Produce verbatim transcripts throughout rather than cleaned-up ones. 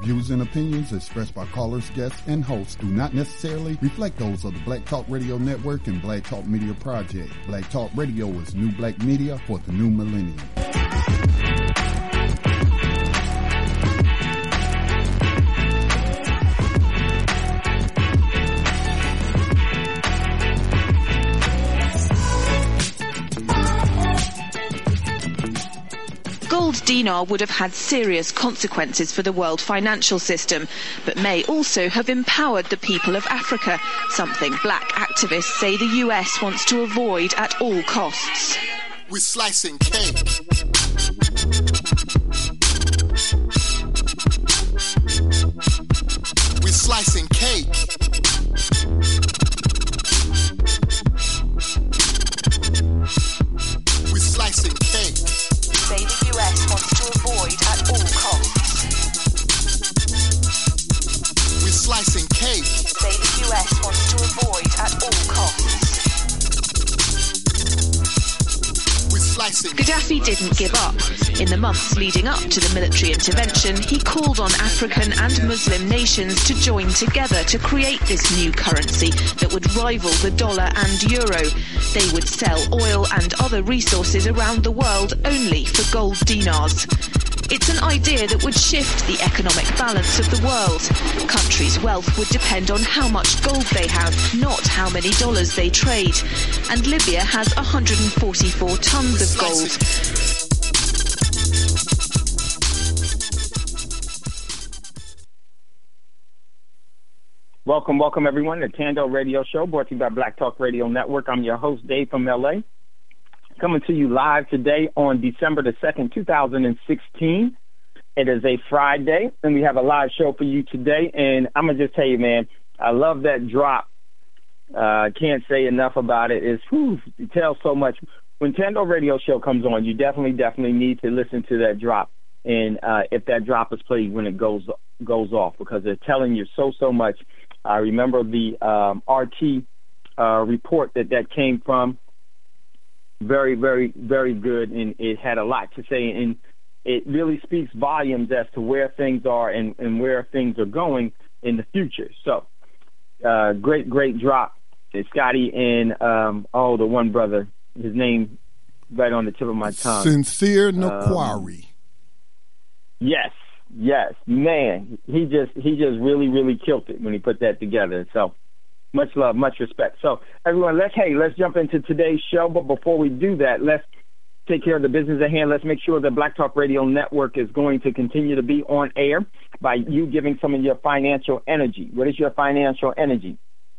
views and opinions expressed by callers, guests, and hosts do not necessarily reflect those of the Black Talk Radio Network and Black Talk Media Project. Black Talk Radio is new black media for the new millennium. Gold dinar would have had serious consequences for the world financial system, but may also have empowered the people of Africa, something black activists say the U S wants to avoid at all costs. We're slicing cake. We're slicing cake. We're slicing cake. Say the U S wants to avoid at all costs. We're slicing cake. Say the U S wants to avoid at all costs. We're slicing. Gaddafi didn't give up. In the months leading up to the military intervention, he called on African and Muslim nations to join together to create this new currency that would rival the dollar and euro. They would sell oil and other resources around the world only for gold dinars. It's an idea that would shift the economic balance of the world. Countries' wealth would depend on how much gold they have, not how many dollars they trade. And Libya has one hundred forty-four tons of gold. Welcome, welcome everyone to Tando Radio Show, brought to you by Black Talk Radio Network. I'm your host, Dave from L A, coming to you live today on December the second, two thousand sixteen. It is a Friday, and we have a live show for you today. And I'm going to just tell you, man, I love that drop. I uh, can't say enough about it. It's, whew, it tells so much. When Tando Radio Show comes on, you definitely, definitely need to listen to that drop. And uh, if that drop is played when it goes goes off, because they're telling you so, so much. I remember the um, R T uh, report that that came from. Very, very, very good, and it had a lot to say, and it really speaks volumes as to where things are and, and where things are going in the future. So, uh, great, great drop. It's Scotty and, um, oh, the one brother, his name right on the tip of my tongue. Sincere Naquari. Um, yes. Yes, man, he just he just really, really killed it when he put that together. So much love, much respect. So everyone, let's, hey, let's jump into today's show. But before we do that, let's take care of the business at hand. Let's make sure that Black Talk Radio Network is going to continue to be on air by you giving some of your financial energy. What is your financial energy?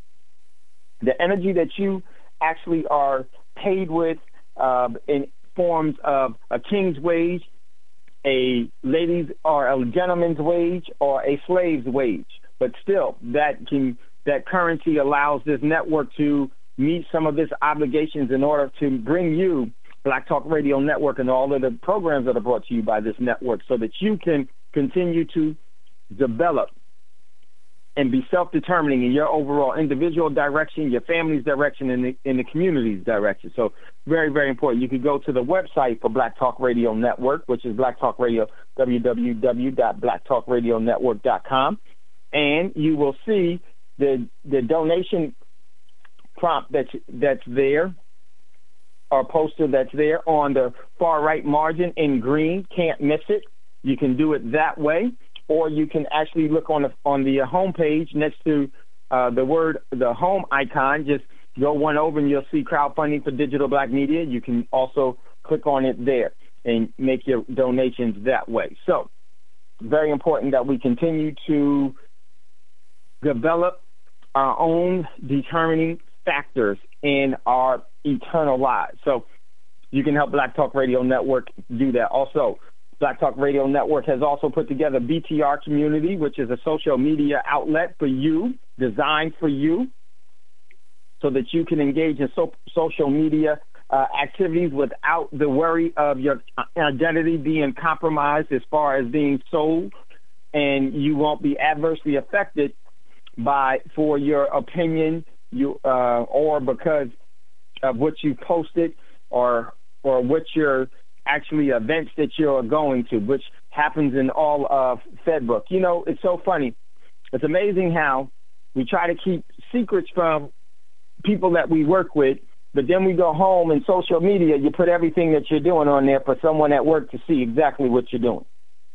The energy that you actually are paid with uh, in forms of a king's wage, a lady's or a gentleman's wage, or a slave's wage. But still, that can that currency allows this network to meet some of its obligations in order to bring you Black Talk Radio Network and all of the programs that are brought to you by this network, so that you can continue to develop and be self-determining in your overall individual direction, your family's direction, and the, in the community's direction. So very, very important. You can go to the website for Black Talk Radio Network, which is Black Talk Radio, w w w dot black talk radio network dot com, and you will see the the donation prompt that's, that's there, or poster that's there on the far right margin in green. Can't miss it. You can do it that way. Or you can actually look on the on the homepage next to uh, the word, the home icon. Just go one over and you'll see crowdfunding for digital black media. You can also click on it there and make your donations that way. So very important that we continue to develop our own determining factors in our eternal lives. So you can help Black Talk Radio Network do that. Also, Black Talk Radio Network has also put together B T R Community, which is a social media outlet for you, designed for you, so that you can engage in so- social media uh, activities without the worry of your identity being compromised as far as being sold, and you won't be adversely affected by for your opinion you uh, or because of what you posted or or what you're actually events that you're going to, which happens in all of FedBook. You know, it's so funny. It's amazing how we try to keep secrets from people that we work with, but then we go home and social media, you put everything that you're doing on there for someone at work to see exactly what you're doing.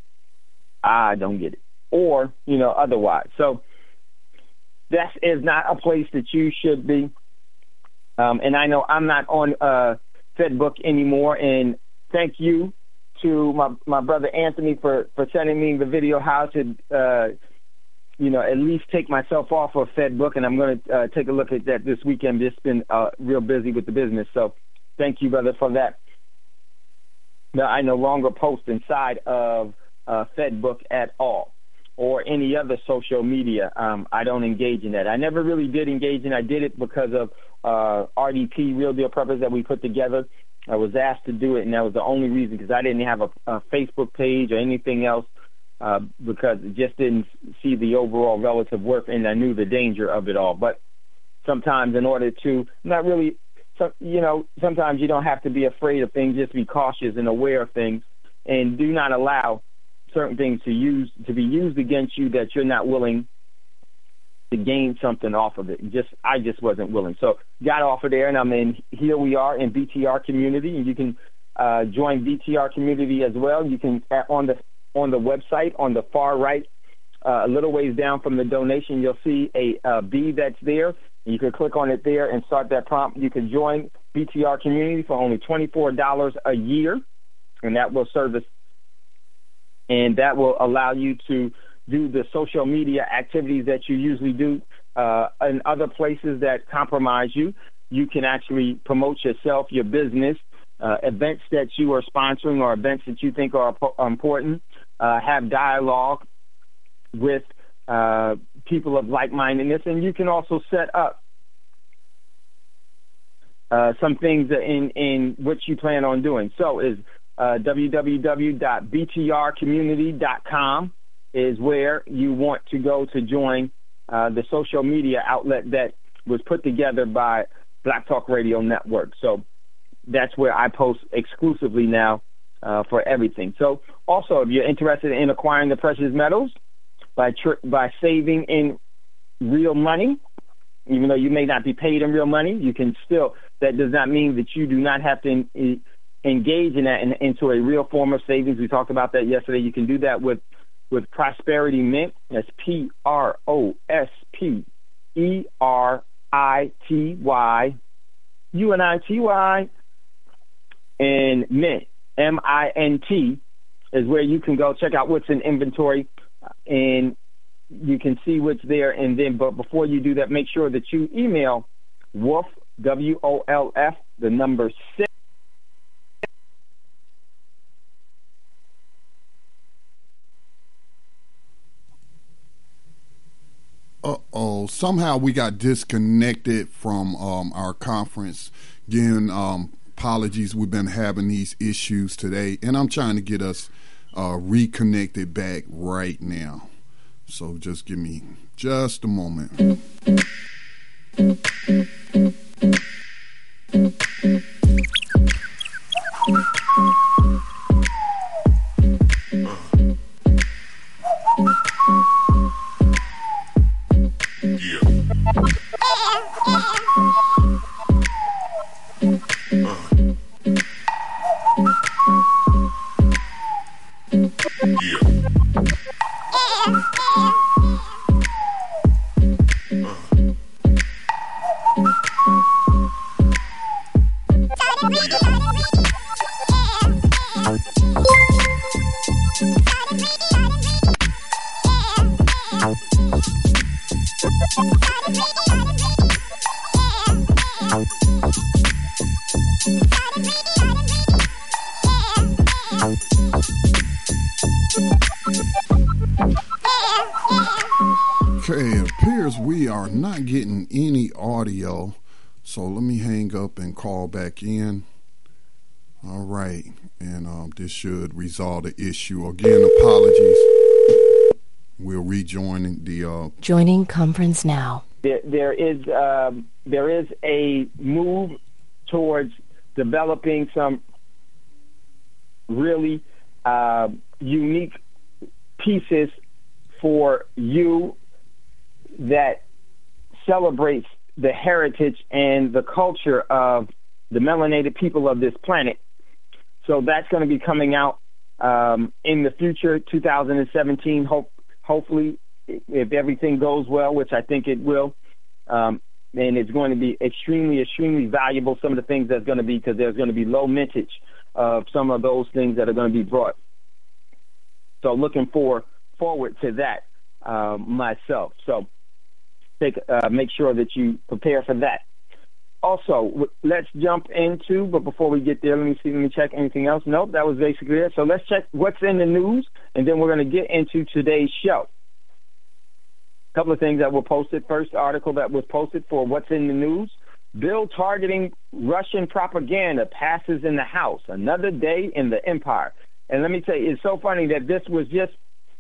I don't get it. Or, you know, otherwise. So that is not a place that you should be. Um, and I know I'm not on uh, FedBook anymore, and thank you to my, my brother Anthony for, for sending me the video how to, uh, you know, at least take myself off of FedBook, and I'm going to uh, take a look at that this weekend. Just been uh, real busy with the business, so thank you, brother, for that. Now, I no longer post inside of uh, FedBook at all or any other social media. Um, I don't engage in that. I never really did engage in it. I did it because of uh, R D P, Real Deal Purpose, that we put together. I was asked to do it, and that was the only reason, because I didn't have a, a Facebook page or anything else, uh, because it just didn't see the overall relative worth, and I knew the danger of it all. But sometimes in order to not really, so, you know, sometimes you don't have to be afraid of things, just be cautious and aware of things, and do not allow certain things to use to be used against you that you're not willing to gain something off of it. Just I just wasn't willing. So got off of there, and I'm in, here we are in B T R community, and you can uh, join B T R community as well. You can, on the on the website, on the far right, uh, a little ways down from the donation, you'll see a, a B that's there. You can click on it there and start that prompt. You can join B T R community for only twenty-four dollars a year, and that will service, and that will allow you to do the social media activities that you usually do uh, in other places that compromise you. You can actually promote yourself, your business, uh, events that you are sponsoring or events that you think are important, uh, have dialogue with uh, people of like-mindedness, and you can also set up uh, some things in, in what you plan on doing. So is uh, w w w dot b t r community dot com is where you want to go to join uh, the social media outlet that was put together by Black Talk Radio Network. So that's where I post exclusively now uh, for everything. So also, if you're interested in acquiring the precious metals by tr- by saving in real money, even though you may not be paid in real money, you can still, that does not mean that you do not have to in, engage in that in, into a real form of savings. We talked about that yesterday. You can do that with with Prosperity Mint. That's P R O S P E R I T Y U N I T Y, and Mint, M I N T, is where you can go check out what's in inventory, and you can see what's there. And then, but before you do that, make sure that you email Wolf, W O L F, the number six, Uh-oh, somehow we got disconnected from um, our conference. Again, um, apologies, we've been having these issues today, and I'm trying to get us uh, reconnected back right now. So just give me just a moment. Okay, it appears we are not getting any audio, so let me hang up and call back in. All right, and um, this should resolve the issue. Again, apologies. We'll rejoin the uh, joining conference now. There, there is um, there is a move towards developing some really uh, unique pieces for you that celebrates the heritage and the culture of the melanated people of this planet. So that's going to be coming out um, in the future, two thousand seventeen, hope, hopefully, if everything goes well, which I think it will. Um, and it's going to be extremely, extremely valuable, some of the things that's going to be, because there's going to be low mintage of some of those things that are going to be brought. So looking for, forward to that um, myself. So take, uh, make sure that you prepare for that. Also, w- let's jump into, but before we get there, let me see, let me check anything else. Nope, that was basically it. So let's check what's in the news, and then we're going to get into today's show. A couple of things that were posted. First article that was posted for what's in the news. Bill targeting Russian propaganda passes in the House. Another day in the empire. And let me tell you, it's so funny that this was just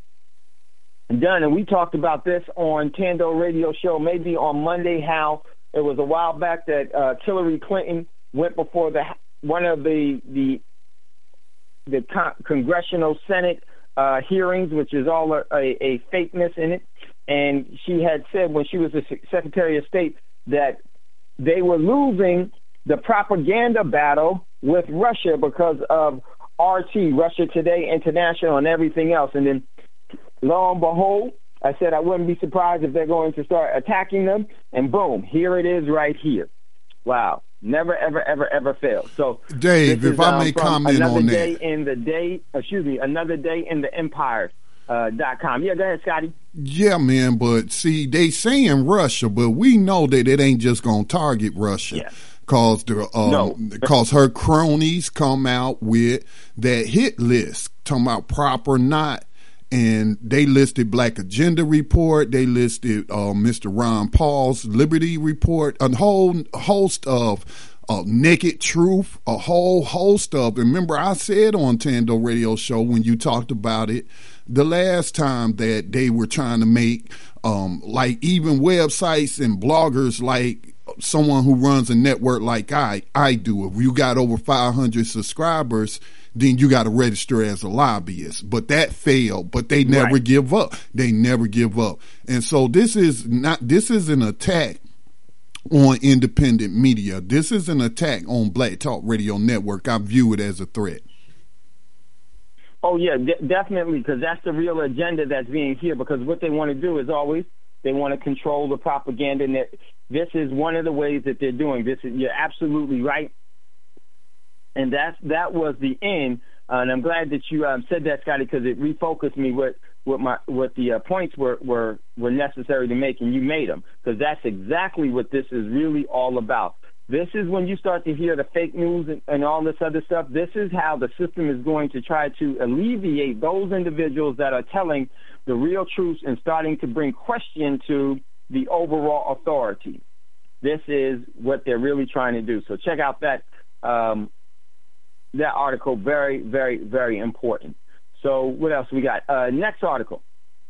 done, and we talked about this on Tando Radio Show maybe on Monday, how it was a while back that uh, Hillary Clinton went before the one of the the the con- Congressional Senate uh, hearings, which is all a, a, a fakeness in it. And she had said when she was the Secretary of State that they were losing the propaganda battle with Russia because of R T, Russia Today International, and everything else. And then, lo and behold, I said I wouldn't be surprised if they're going to start attacking them. And boom, here it is right here. Wow. Never, ever, ever, ever failed. So, Dave, if is, I um, may comment another on day that. in the day, excuse me, another day in the empire. Uh, dot com. Yeah, go ahead, Scotty. Yeah, man, but see, they saying Russia, but we know that it ain't just gonna target Russia. Yeah. Cause the um, No. cause her cronies come out with that hit list talking about proper not, and they listed Black Agenda Report, they listed uh, Mister Ron Paul's Liberty Report, a whole host of Uh, Naked Truth, a whole host of. Remember, I said on Tando Radio Show when you talked about it the last time that they were trying to make um, like even websites and bloggers like someone who runs a network like I I do. If you got over five hundred subscribers, then you got to register as a lobbyist. But that failed. But they never Right. give up. They never give up. And so this is not. This is an attack on independent media. This is an attack on Black Talk Radio Network. I view it as a threat. Oh, yeah, de- definitely, because that's the real agenda that's being here, because what they want to do is always they want to control the propaganda. And that this is one of the ways that they're doing this. You're absolutely right. And that's, that was the end. Uh, and I'm glad that you um, said that, Scotty, because it refocused me what what my what the uh, points were, were were necessary to make, and you made them, because that's exactly what this is really all about. This is when you start to hear the fake news and, and all this other stuff. This is how the system is going to try to alleviate those individuals that are telling the real truth and starting to bring question to the overall authority. This is what they're really trying to do. So check out that um, that article. Very, very, very important. So what else we got? Uh, next article.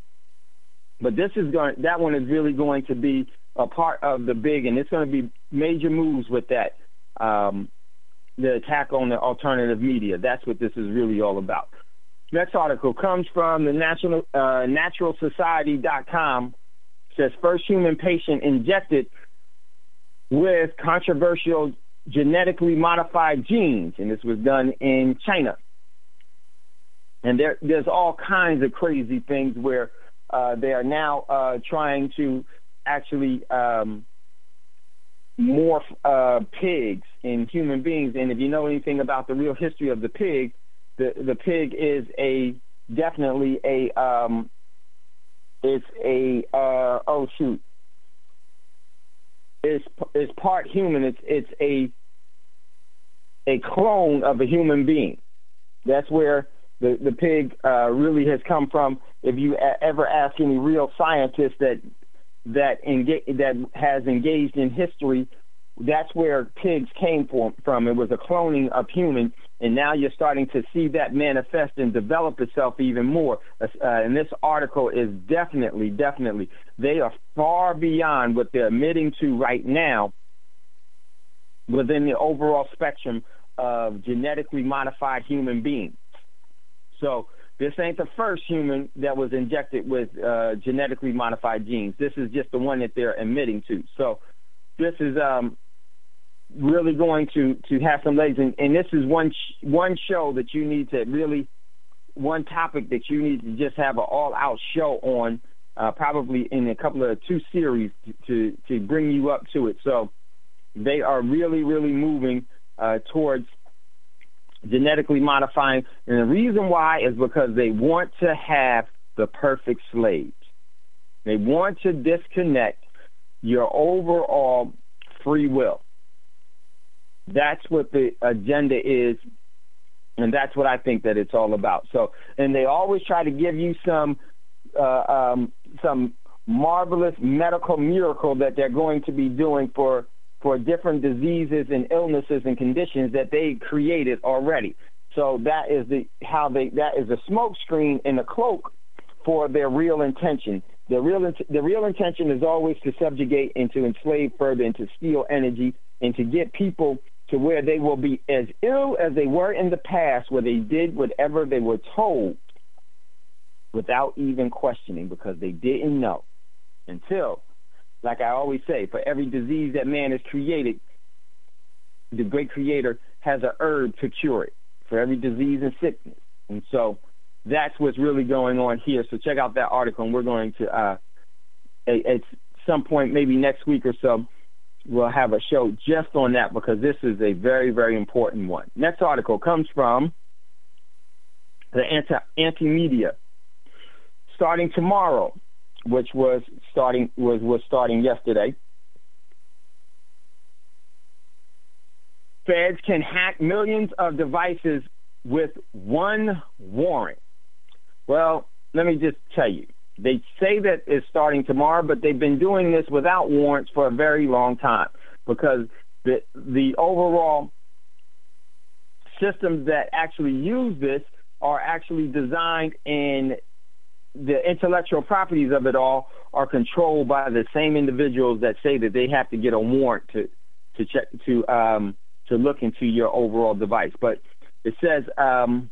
But this is going. That one is really going to be a part of the big, and it's going to be major moves with that. Um, the attack on the alternative media. That's what this is really all about. Next article comes from the National uh, Natural Society dot com. Says first human patient injected with controversial genetically modified genes, and this was done in China. And there, there's all kinds of crazy things where uh, they are now uh, trying to actually um, morph uh, pigs in human beings. And if you know anything about the real history of the pig, the the pig is a definitely a um, it's a uh, oh shoot, it's it's part human. It's it's a a clone of a human being. That's where the the pig uh, really has come from. If you a- ever ask any real scientist that that engage, that has engaged in history, that's where pigs came from, from. It was a cloning of human, and now you're starting to see that manifest and develop itself even more. Uh, and this article is definitely, definitely, they are far beyond what they're admitting to right now within the overall spectrum of genetically modified human beings. So this ain't the first human that was injected with uh, genetically modified genes. This is just the one that they're admitting to. So this is um, really going to, to have some legs. And, and this is one sh- one show that you need to really, one topic that you need to just have an all-out show on, uh, probably in a couple of two series to, to, to bring you up to it. So they are really, really moving uh, towards genetically modifying. And the reason why is because they want to have the perfect slaves. They want to disconnect your overall free will. That's what the agenda is, and that's what I think that it's all about. So, and they always try to give you some uh, um, some marvelous medical miracle that they're going to be doing for for different diseases and illnesses and conditions that they created already. So that is the how they that is a smoke screen and a cloak for their real intention. The real the real intention is always to subjugate and to enslave further and to steal energy and to get people to where they will be as ill as they were in the past, where they did whatever they were told without even questioning, because they didn't know until, like I always say, for every disease that man has created, the great creator has a herb to cure it, for every disease and sickness. And so that's what's really going on here. So check out that article, and we're going to, uh, at some point, maybe next week or so, we'll have a show just on that, because this is a very, very important one. Next article comes from the anti, Anti-Media. Starting tomorrow, which was starting was, was starting yesterday, feds can hack millions of devices with one warrant. Well, let me just tell you, they say that it's starting tomorrow, but they've been doing this without warrants for a very long time, because the the overall systems that actually use this are actually designed, and the intellectual properties of it all are controlled by the same individuals that say that they have to get a warrant to to check to um, to look into your overall device. But it says um,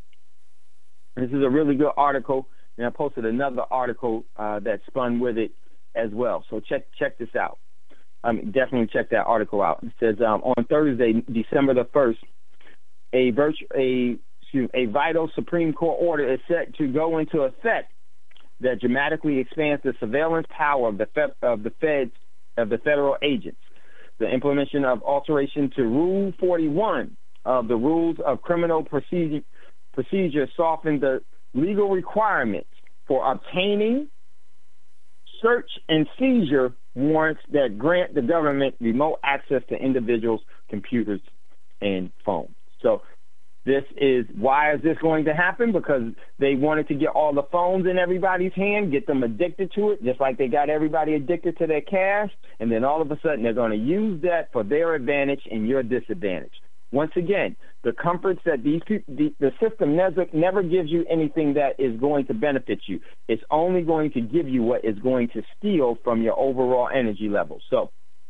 this is a really good article, and I posted another article uh, that spun with it as well. So check check this out. Um, definitely check that article out. It says um, on Thursday, December the first, a virtu- a a vital Supreme Court order is set to go into effect that dramatically expands the surveillance power of the fe- of the feds of the federal agents. The implementation of alteration to Rule forty-one of the Rules of Criminal Procedure procedure softened the legal requirements for obtaining search and seizure warrants that grant the government remote access to individuals' computers and phones. So this is, why is this going to happen? Because they wanted to get all the phones in everybody's hand, get them addicted to it, just like they got everybody addicted to their cash, and then all of a sudden they're going to use that for their advantage and your disadvantage. Once again, the comforts that these people, the, the system never, never gives you anything that is going to benefit you. It's only going to give you what is going to steal from your overall energy level. So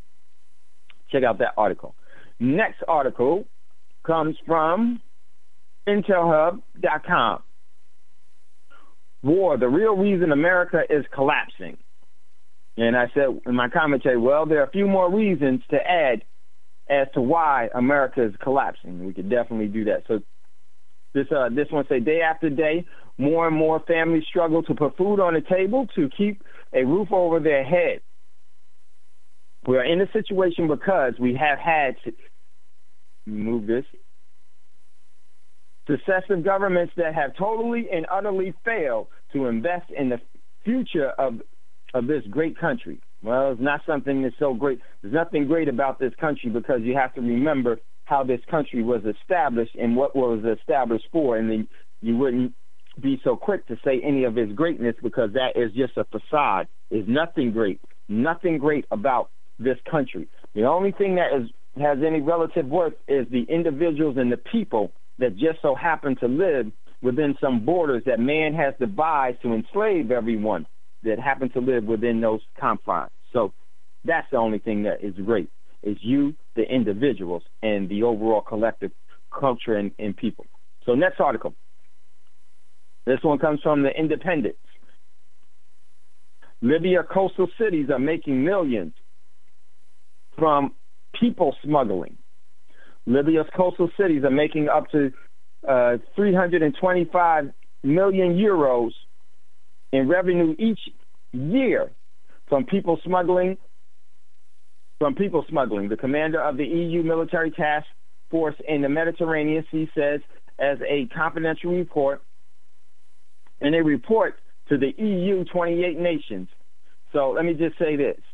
check out that article. Next article comes from Intel Hub dot com. War, the real reason America is collapsing. And I said in my commentary, well, there are a few more reasons to add as to why America is collapsing. We could definitely do that. So this uh, this one say, day after day, more and more families struggle to put food on the table, to keep a roof over their head. We are in a situation because we have had to move this. Successive governments that have totally and utterly failed to invest in the future of of this great country. Well, it's not something that's so great. There's nothing great about this country, because you have to remember how this country was established and what was established for, and then you wouldn't be so quick to say any of its greatness, because that is just a facade. There's nothing great, nothing great about this country. The only thing that is has any relative worth is the individuals and the people that just so happen to live within some borders that man has devised to enslave everyone that happen to live within those confines. So that's the only thing that is great, is you, the individuals, and the overall collective culture and, and people. So next article. This one comes from the Independent. Libya coastal cities are making millions from people smuggling. Libya's coastal cities are making up to uh, three hundred twenty-five million euros in revenue each year from people smuggling. From people smuggling, the commander of the E U military task force in the Mediterranean Sea says, as a confidential report, in a report to the E U twenty-eight nations. So let me just say this.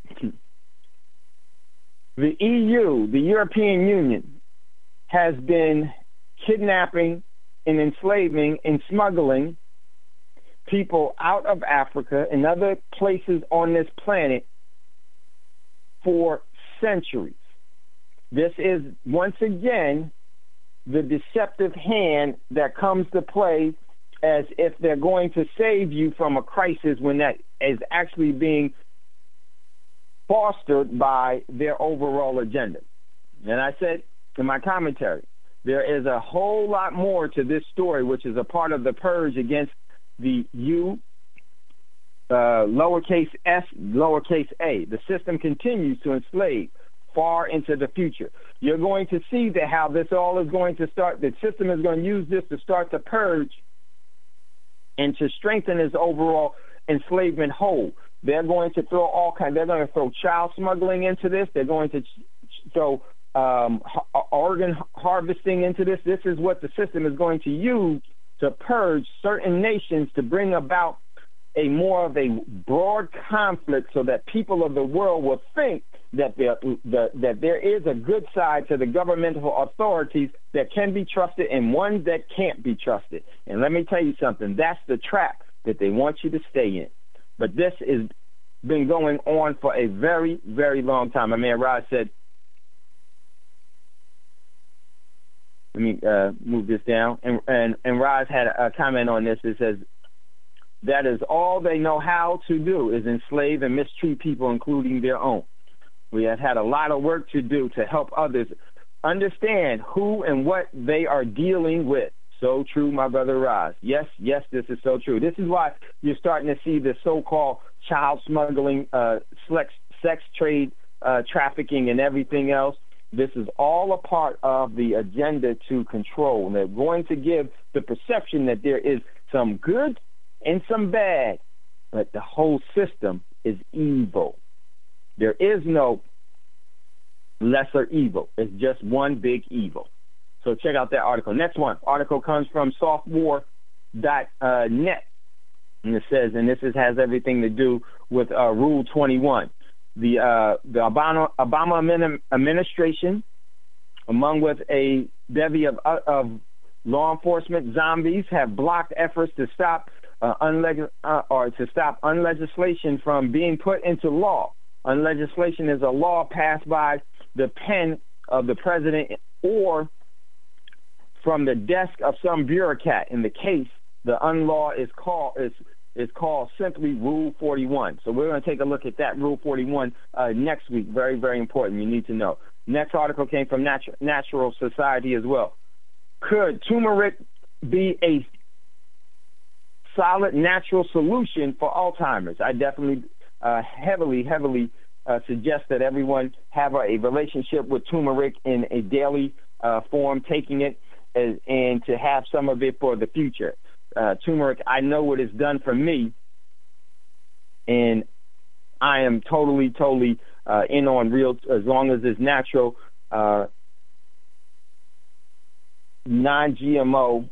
The E U, the European Union, has been kidnapping and enslaving and smuggling people out of Africa and other places on this planet for centuries. This is, once again, the deceptive hand that comes to play as if they're going to save you from a crisis when that is actually being fostered by their overall agenda. And I said in my commentary, there is a whole lot more to this story, which is a part of the purge against the U, uh, lowercase s, lowercase a. The system continues to enslave far into the future. You're going to see that how this all is going to start. The system is going to use this to start the purge and to strengthen its overall enslavement hold. They're going to throw all kinds. They're going to throw child smuggling into this. They're going to throw um, organ harvesting into this. This is what the system is going to use to purge certain nations to bring about a more of a broad conflict, so that people of the world will think that there the, that there is a good side to the governmental authorities that can be trusted and ones that can't be trusted. And let me tell you something. That's the trap that they want you to stay in. But this has been going on for a very, very long time. My man Raj said, let me uh, move this down. And, and, and Raj had a comment on this. It says, that is all they know how to do is enslave and mistreat people, including their own. We have had a lot of work to do to help others understand who and what they are dealing with. So true, my brother Raj. Yes, yes, this is so true. This is why you're starting to see the so-called child smuggling, uh, sex, sex trade, uh, trafficking, and everything else. This is all a part of the agenda to control. And they're going to give the perception that there is some good and some bad, but the whole system is evil. There is no lesser evil. It's just one big evil. So check out that article. Next one. Article comes from softwar dot net. And it says, and this is, has everything to do with uh, Rule twenty-one. The uh, the Obama, Obama administration, among with a bevy of, of law enforcement zombies, have blocked efforts to stop uh, unleg- uh, or to stop unlegislation from being put into law. Unlegislation is a law passed by the pen of the president or from the desk of some bureaucrat. In the case, the unlaw is called is is called simply Rule forty-one. So we're going to take a look at that Rule forty-one uh, next week. Very, very important. You need to know. Next article came from Natu- Natural Society as well. Could turmeric be a solid natural solution for Alzheimer's? I definitely uh, heavily, heavily uh, suggest that everyone have a, a relationship with turmeric in a daily uh, form, taking it as, and to have some of it for the future. Uh, turmeric, I know what it's done for me, and I am totally, totally uh, in on real, as long as it's natural, uh, non-G M O,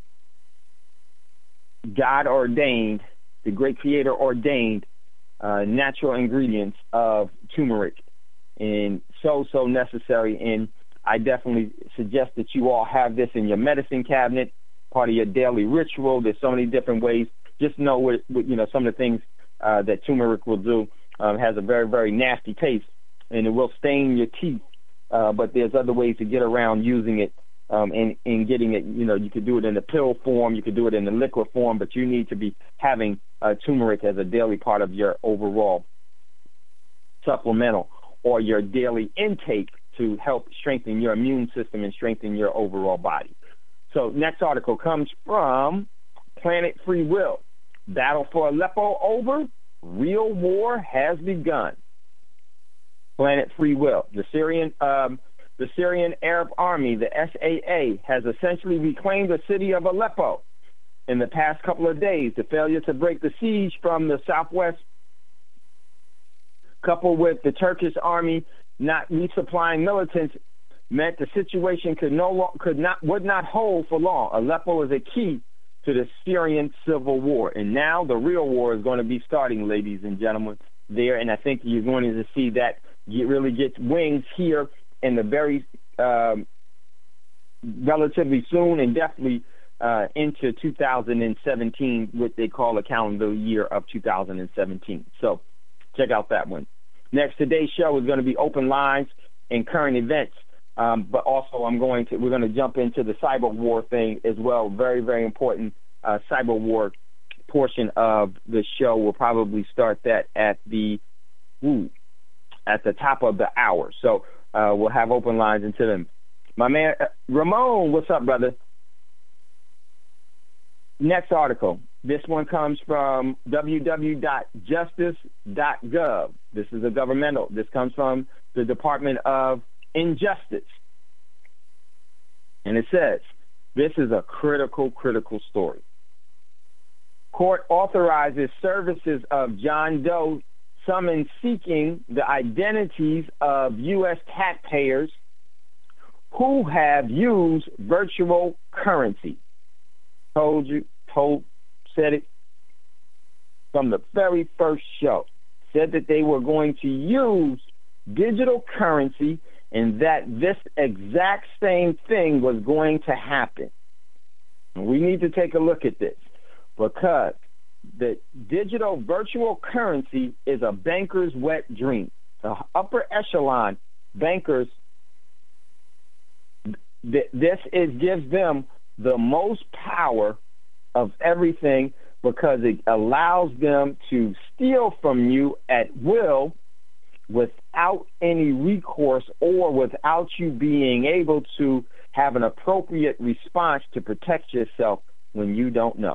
God ordained, the great creator ordained uh, natural ingredients of turmeric, and so, so necessary. And I definitely suggest that you all have this in your medicine cabinet, part of your daily ritual. There's so many different ways. Just know what, what you know, some of the things uh, that turmeric will do. Um, has a very, very nasty taste, and it will stain your teeth. Uh, but there's other ways to get around using it um, and, and getting it. You know, you could do it in the pill form, you could do it in the liquid form, but you need to be having uh, turmeric as a daily part of your overall supplemental or your daily intake to help strengthen your immune system and strengthen your overall body. So next article comes from Planet Free Will. Battle for Aleppo over. Real war has begun. Planet Free Will. The Syrian, um, the Syrian Arab Army, the S A A, has essentially reclaimed the city of Aleppo. In the past couple of days, the failure to break the siege from the southwest, coupled with the Turkish army not resupplying militants, meant the situation could no lo- could not would not hold for long. Aleppo is a key to the Syrian civil war, and now the real war is going to be starting, ladies and gentlemen, there. And I think you're going to see that get, really get wings here in the very um, relatively soon, and definitely uh, into two thousand seventeen, what they call a calendar year of two thousand seventeen. So check out that one. Next, today's show is going to be open lines and current events. Um, but also, I'm going to we're going to jump into the cyber war thing as well. Very, very important uh, cyber war portion of the show. We'll probably start that at the ooh, at the top of the hour. So uh, we'll have open lines into them. My man uh, Ramon, what's up, brother? Next article. This one comes from w w w dot justice dot gov. This is a governmental. This comes from the Department of Injustice. And it says, this is a critical, critical story. Court authorizes services of John Doe summons seeking the identities of U S taxpayers who have used virtual currency. Told you, told, said it from the very first show. Said that they were going to use digital currency and that this exact same thing was going to happen. And we need to take a look at this because the digital virtual currency is a banker's wet dream. The upper echelon bankers, th- this is gives them the most power of everything because it allows them to steal from you at will without any recourse or without you being able to have an appropriate response to protect yourself when you don't know.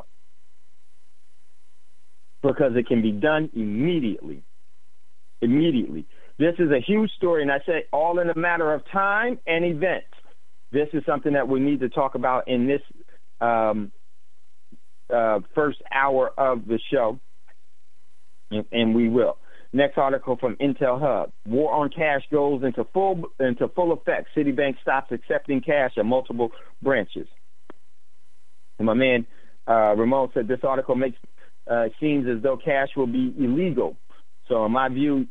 Because it can be done immediately. Immediately. This is a huge story, and I say all in a matter of time and events. This is something that we need to talk about in this um, uh, first hour of the show, and, and we will. Next article from Intel Hub. War on cash goes into full into full effect. Citibank stops accepting cash at multiple branches. And my man uh, Ramon said this article makes uh, seems as though cash will be illegal. So in my view,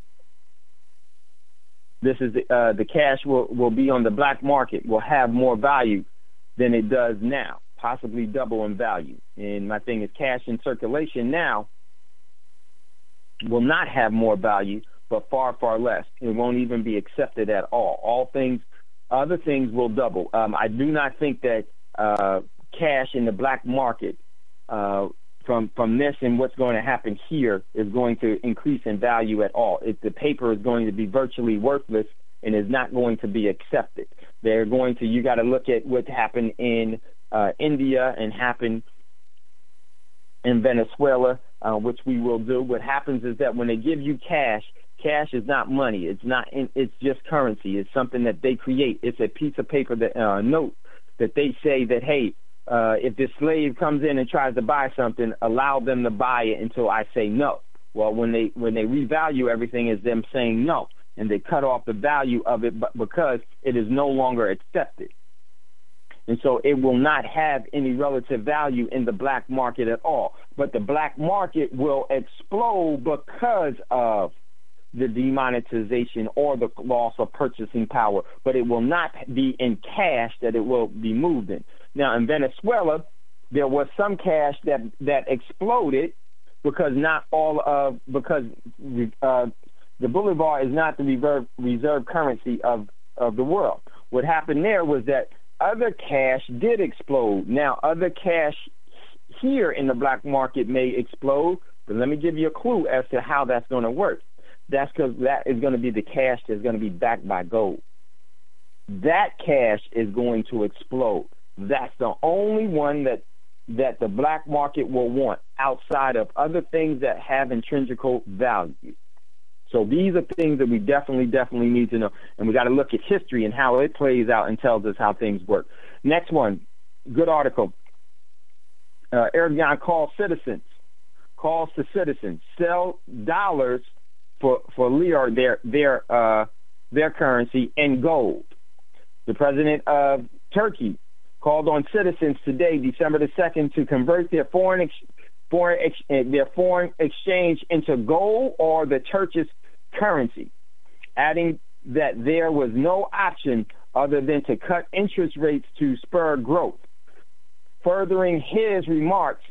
this is the, uh, the cash will, will be on the black market, will have more value than it does now, possibly double in value. And my thing is cash in circulation now will not have more value, but far, far less. It won't even be accepted at all. All things, other things will double. Um, I do not think that uh, cash in the black market uh, from from this and what's going to happen here is going to increase in value at all. It, the paper is going to be virtually worthless and is not going to be accepted. They're going to, you got to look at what happened in uh, India and happened in Venezuela, uh, which we will do. What happens is that when they give you cash, cash is not money. It's not. It's just currency. It's something that they create. It's a piece of paper, that uh, note that they say that, hey, uh, if this slave comes in and tries to buy something, allow them to buy it until I say no. Well, when they when they revalue everything, is them saying no, and they cut off the value of it, but because it is no longer accepted. And so it will not have any relative value in the black market at all. But the black market will explode because of the demonetization or the loss of purchasing power. But it will not be in cash that it will be moved in. Now, in Venezuela, there was some cash that, that exploded because not all of, because uh, the Bolivar is not the reserve, reserve currency of, of the world. What happened there was that other cash did explode. Now, other cash here in the black market may explode, but let me give you a clue as to how that's going to work. That's because that is going to be the cash that's going to be backed by gold. That cash is going to explode. That's the only one that that the black market will want outside of other things that have intrinsic value. So these are things that we definitely, definitely need to know. And we got to look at history and how it plays out and tells us how things work. Next one, good article. Uh, Erdogan calls citizens, calls to citizens, sell dollars for, for lira, their, their, uh, their currency, and gold. The president of Turkey called on citizens today, December the second, to convert their foreign ex- foreign ex- their foreign exchange into gold or the Turkish currency, adding that there was no option other than to cut interest rates to spur growth. Furthering his remarks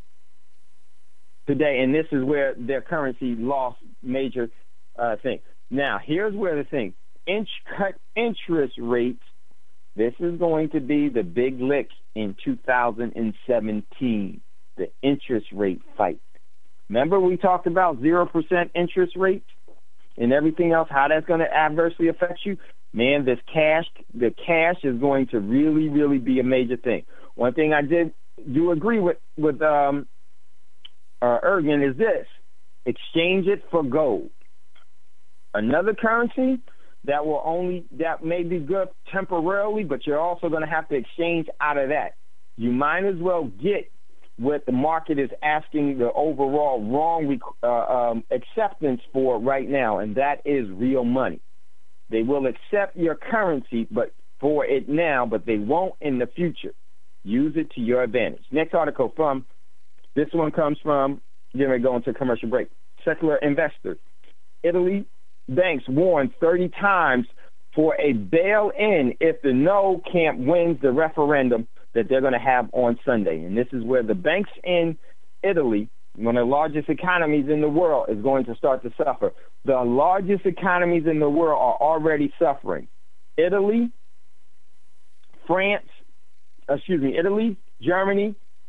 today, and this is where their currency lost major uh, thing. Now, here's where the thing, inch cut interest rates. This is going to be the big lick in two thousand seventeen, the interest rate fight. Remember we talked about zero percent interest rates and everything else, how that's going to adversely affect you? Man, this cash, the cash is going to really, really be a major thing. One thing I did do agree with, with um, uh, Erdogan is this, exchange it for gold. Another currency that will only, that may be good temporarily, but you're also going to have to exchange out of that. You might as well get what the market is asking the overall wrong uh, um, acceptance for right now, and that is real money. They will accept your currency but for it now, but they won't in the future. Use it to your advantage. Next article from, this one comes from, then we go into a commercial break. Secular Investor. Italy banks warn thirty times for a bail-in if the no camp wins the referendum that they're going to have on Sunday. And this is where the banks in Italy, one of the largest economies in the world, is going to start to suffer. The largest economies in the world are already suffering. Italy, France, excuse me, Italy, Germany,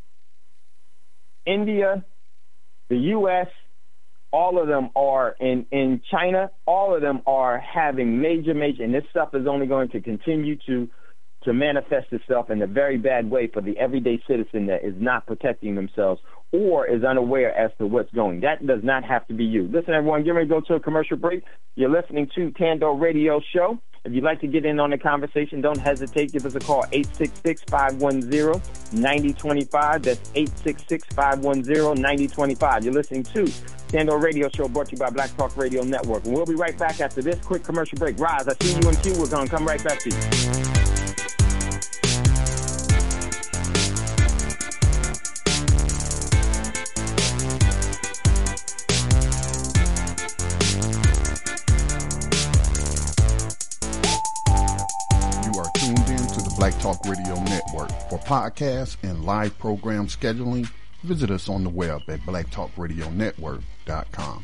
India, the U S, all of them are in, in China, all of them are having major, major, and this stuff is only going to continue to to manifest itself in a very bad way for the everyday citizen that is not protecting themselves or is unaware as to what's going. That does not have to be you. Listen, everyone, get ready to go to a commercial break. You're listening to Tando Radio Show. If you'd like to get in on the conversation, don't hesitate. Give us a call, eight six six, five one zero, nine zero two five. That's eight six six, five one zero, nine zero two five. You're listening to Tando Radio Show, brought to you by Black Talk Radio Network. And we'll be right back after this quick commercial break. Roz, I see you in queue. We're going to come right back to you. Black Talk Radio Network. For podcasts and live program scheduling, visit us on the web at black talk radio network dot com.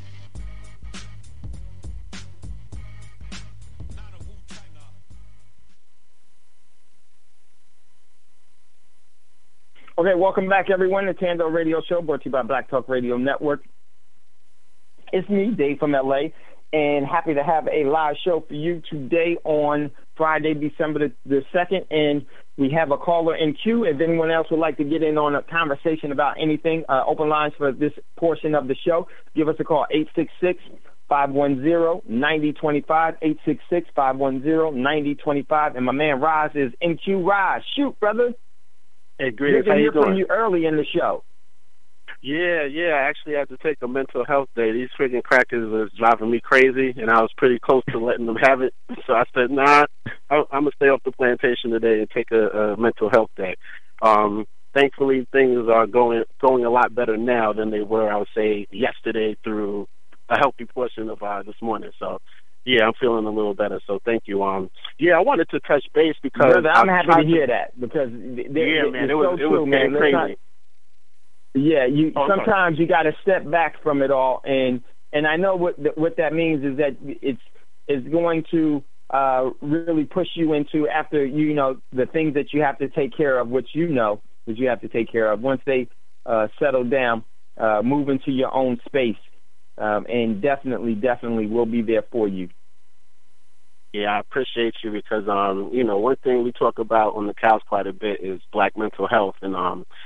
Okay, welcome back, everyone, to Tando Radio Show, brought to you by Black Talk Radio Network. It's me, Dave from L A, and happy to have a live show for you today on Friday, December the second, and we have a caller in queue. If anyone else would like to get in on a conversation about anything, uh, open lines for this portion of the show, give us a call, eight six six, five one zero, nine zero two five, eight six six, five one zero, nine zero two five, and my man Roz is in queue. Roz, shoot, brother. Hey, great. How you you doing? From you early in the show. Yeah, yeah. I actually had to take a mental health day. These freaking crackers was driving me crazy, and I was pretty close to letting them have it. So I said, nah, I'm going to stay off the plantation today and take a, a mental health day. Um, thankfully, things are going going a lot better now than they were, I would say, yesterday through a healthy portion of uh, this morning. So, yeah, I'm feeling a little better. So thank you. Um, yeah, I wanted to touch base because Brother, I'm happy to, to hear that because they, yeah, man, it was so it was true, man, man. crazy. Not, yeah, you oh, sometimes you got to step back from it all, and and I know what th- what that means is that it's it's going to uh, really push you into after you, you know the things that you have to take care of, which you know that you have to take care of once they uh, settle down, uh, move into your own space, um, and definitely, definitely we'll be there for you. Yeah, I appreciate you because, um, you know, one thing we talk about on the couch quite a bit is black mental health. And um,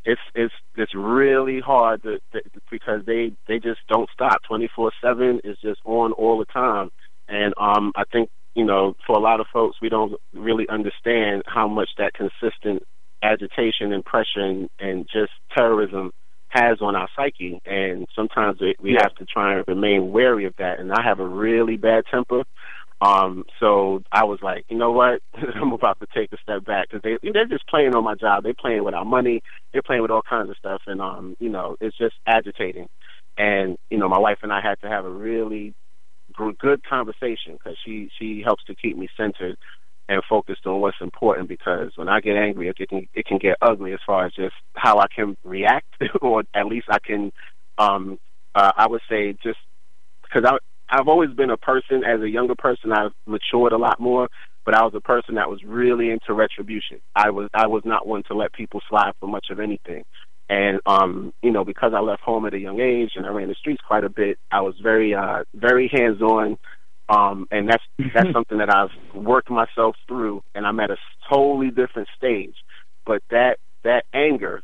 it's it's it's really hard to, to, because they they just don't stop. twenty-four seven is just on all the time, and um, I think you know for a lot of folks we don't really understand how much that consistent agitation and pressure and, and just terrorism has on our psyche, and sometimes we, we yeah. have to try and remain wary of that. And I have a really bad temper. Um, so I was like, you know what, I'm about to take a step back because they, they're just playing on my job. They're playing with our money. They're playing with all kinds of stuff. And, um, you know, it's just agitating. And, you know, my wife and I had to have a really good conversation because she, she helps to keep me centered and focused on what's important, because when I get angry, it can, it can get ugly as far as just how I can react, or at least I can, um, uh, I would say just because I, I've always been a person, as a younger person, I've matured a lot more, but I was a person that was really into retribution. I was I was not one to let people slide for much of anything. And, um, you know, because I left home at a young age and I ran the streets quite a bit, I was very, uh, very hands-on, um, and that's that's something that I've worked myself through, and I'm at a totally different stage. But that that anger,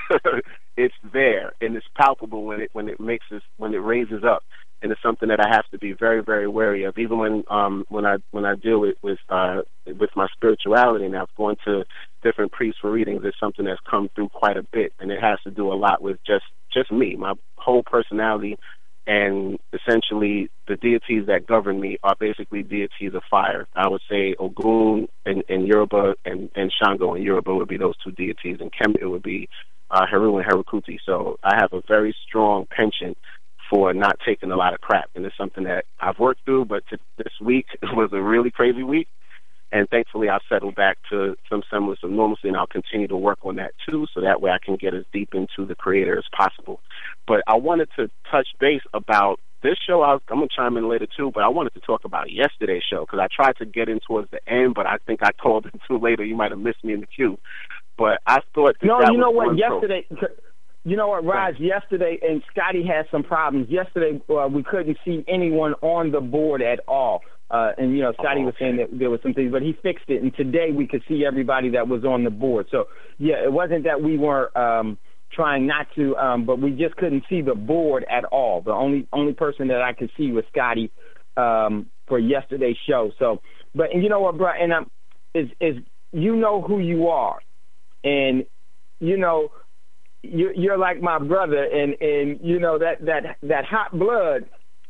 it's there, and it's palpable when it when it makes us when it raises up. And it's something that I have to be very, very wary of. Even when um, when I when I deal with with, uh, with my spirituality, and I've gone to different priests for readings, it's something that's come through quite a bit, and it has to do a lot with just just me, my whole personality, and essentially the deities that govern me are basically deities of fire. I would say Ogun in, in Yoruba and, and Shango in Yoruba would be those two deities, and Kemet would be uh, Heru and Herukuti. So I have a very strong penchant for not taking a lot of crap, and it's something that I've worked through, but to, this week was a really crazy week, and thankfully I've settled back to some semblance of normalcy, and I'll continue to work on that too, so that way I can get as deep into the Creator as possible. But I wanted to touch base about this show. I was, I'm going to chime in later too, but I wanted to talk about yesterday's show, because I tried to get in towards the end, but I think I called in too later. You might have missed me in the queue. But I thought that No, that you know was what, yesterday... Pro- You know what, Raj, yesterday, and Scotty had some problems. Yesterday, uh, we couldn't see anyone on the board at all. Uh, and, you know, Scotty was saying that there were some things, but he fixed it. And today we could see everybody that was on the board. So, yeah, it wasn't that we weren't um, trying not to, um, but we just couldn't see the board at all. The only only person that I could see was Scotty um, for yesterday's show. So, but, and you know what, bro, and I'm, is, is you know who you are. And, you know, You're, you're like my brother, and, and you know that, that that hot blood,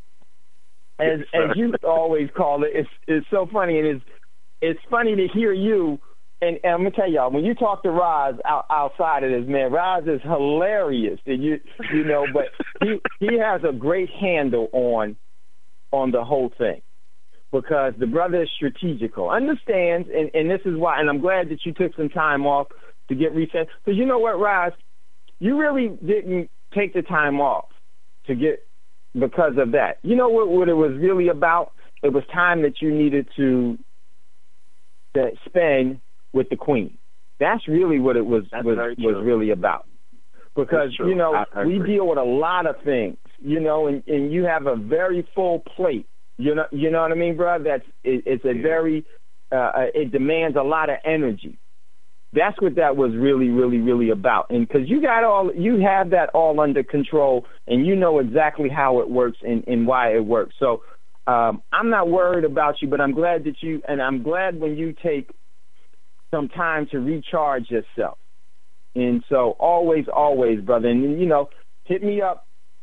as as you always call it, it's it's so funny, and it's it's funny to hear you. And, and I'm gonna tell y'all, when you talk to Roz out, outside of this, man, Roz is hilarious, and you you know, but he he has a great handle on on the whole thing, because the brother is strategical, understands, and, and this is why. And I'm glad that you took some time off to get reset, because you know what, Roz. You really didn't take the time off to get because of that. You know what, what it was really about? It was time that you needed to that spend with the Queen. That's really what it was was, was really about. Because, you know, I, I we deal with a lot of things, you know, and, and you have a very full plate. You know, you know what I mean, bro? That's it, it's a yeah. very uh, it demands a lot of energy. That's what that was really, really, really about. And because you got all, you have that all under control, and you know exactly how it works and, and why it works. So um, I'm not worried about you, but I'm glad that you, and I'm glad when you take some time to recharge yourself. And so always, always, brother. And, you know, hit me up.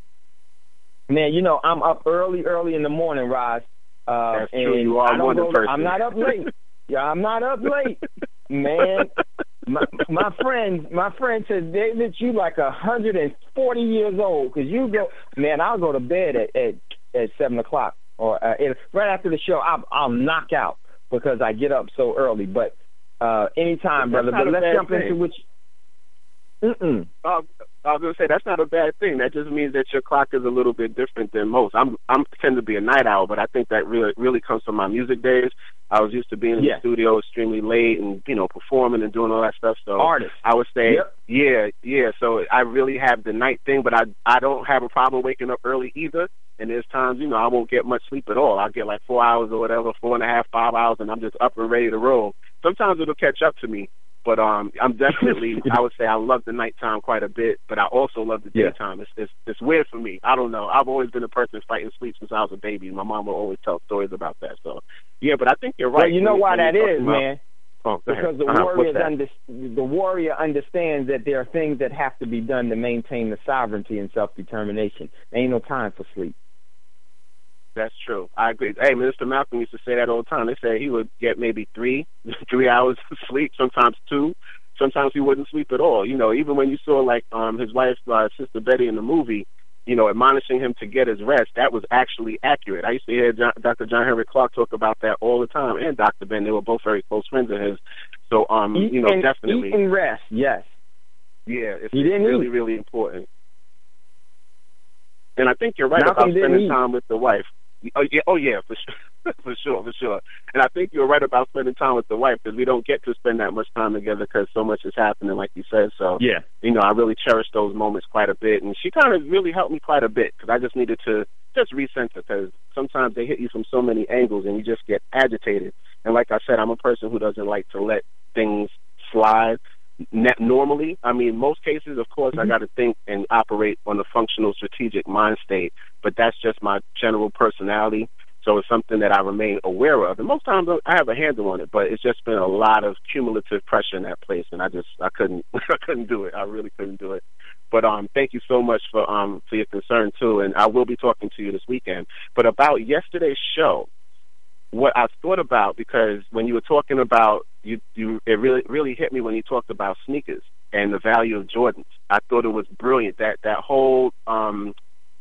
Man, you know, I'm up early, early in the morning, Raj. Uh, That's and true. You are I don't one go, person. I'm not up late. Yeah, I'm not up late. Man, my, my friend, my friend says, David, you like a hundred and forty years old, because you go, man. I'll go to bed at at, at seven o'clock or uh, eight, right after the show. I'll, I'll knock out because I get up so early. But uh, anytime, brother. But let's jump thing. into which. Mm-mm. Uh, I was gonna say that's not a bad thing. That just means that your clock is a little bit different than most. I'm I'm tend to be a night owl, but I think that really really comes from my music days. I was used to being in yeah. the studio extremely late and, you know, performing and doing all that stuff. So Artist. I would say, yep. yeah, yeah. So I really have the night thing, but I I don't have a problem waking up early either. And there's times, you know, I won't get much sleep at all. I'll get like four hours or whatever, four and a half, five hours, and I'm just up and ready to roll. Sometimes it'll catch up to me. But um, I'm definitely, I would say I love the nighttime quite a bit, but I also love the Yeah. daytime. It's, it's it's weird for me. I don't know. I've always been a person fighting sleep since I was a baby. My mom will always tell stories about that. So, yeah, but I think you're right. Well, you know when, why when that you're is, talking about- man. Oh, go ahead. Because the Uh-huh. warriors What's that? under, the warrior understands that there are things that have to be done to maintain the sovereignty and self-determination. There ain't no time for sleep. That's true. I agree. Hey, Minister Malcolm used to say that all the time. They said he would get maybe three, three hours of sleep, sometimes two. Sometimes he wouldn't sleep at all. You know, even when you saw like um his wife, uh, Sister Betty, in the movie, you know, admonishing him to get his rest, that was actually accurate. I used to hear John, Doctor John Henry Clark talk about that all the time, and Doctor Ben. They were both very close friends of his. So, um, Eat you know, and, definitely, eat and rest, yes. yeah, it's He didn't really, eat. really important. And I think you're right Malcolm about didn't spending eat. time with the wife. Oh yeah, oh yeah, for sure, for sure, for sure. And I think you're right about spending time with the wife, because we don't get to spend that much time together because so much is happening, like you said. So Yeah. you know, I really cherish those moments quite a bit, and she kind of really helped me quite a bit, because I just needed to just recenter, because sometimes they hit you from so many angles and you just get agitated. And like I said, I'm a person who doesn't like to let things slide. Net normally, I mean, most cases, of course, I got to think and operate on the functional strategic mind state, but that's just my general personality. So it's something that I remain aware of, and most times I have a handle on it. But it's just been a lot of cumulative pressure in that place, and I just I couldn't I couldn't do it. I really couldn't do it. But um, thank you so much for um for your concern too, and I will be talking to you this weekend. But about yesterday's show, what I thought about, because when you were talking about you, you it really really hit me when you talked about sneakers and the value of Jordans. I thought it was brilliant, that that whole um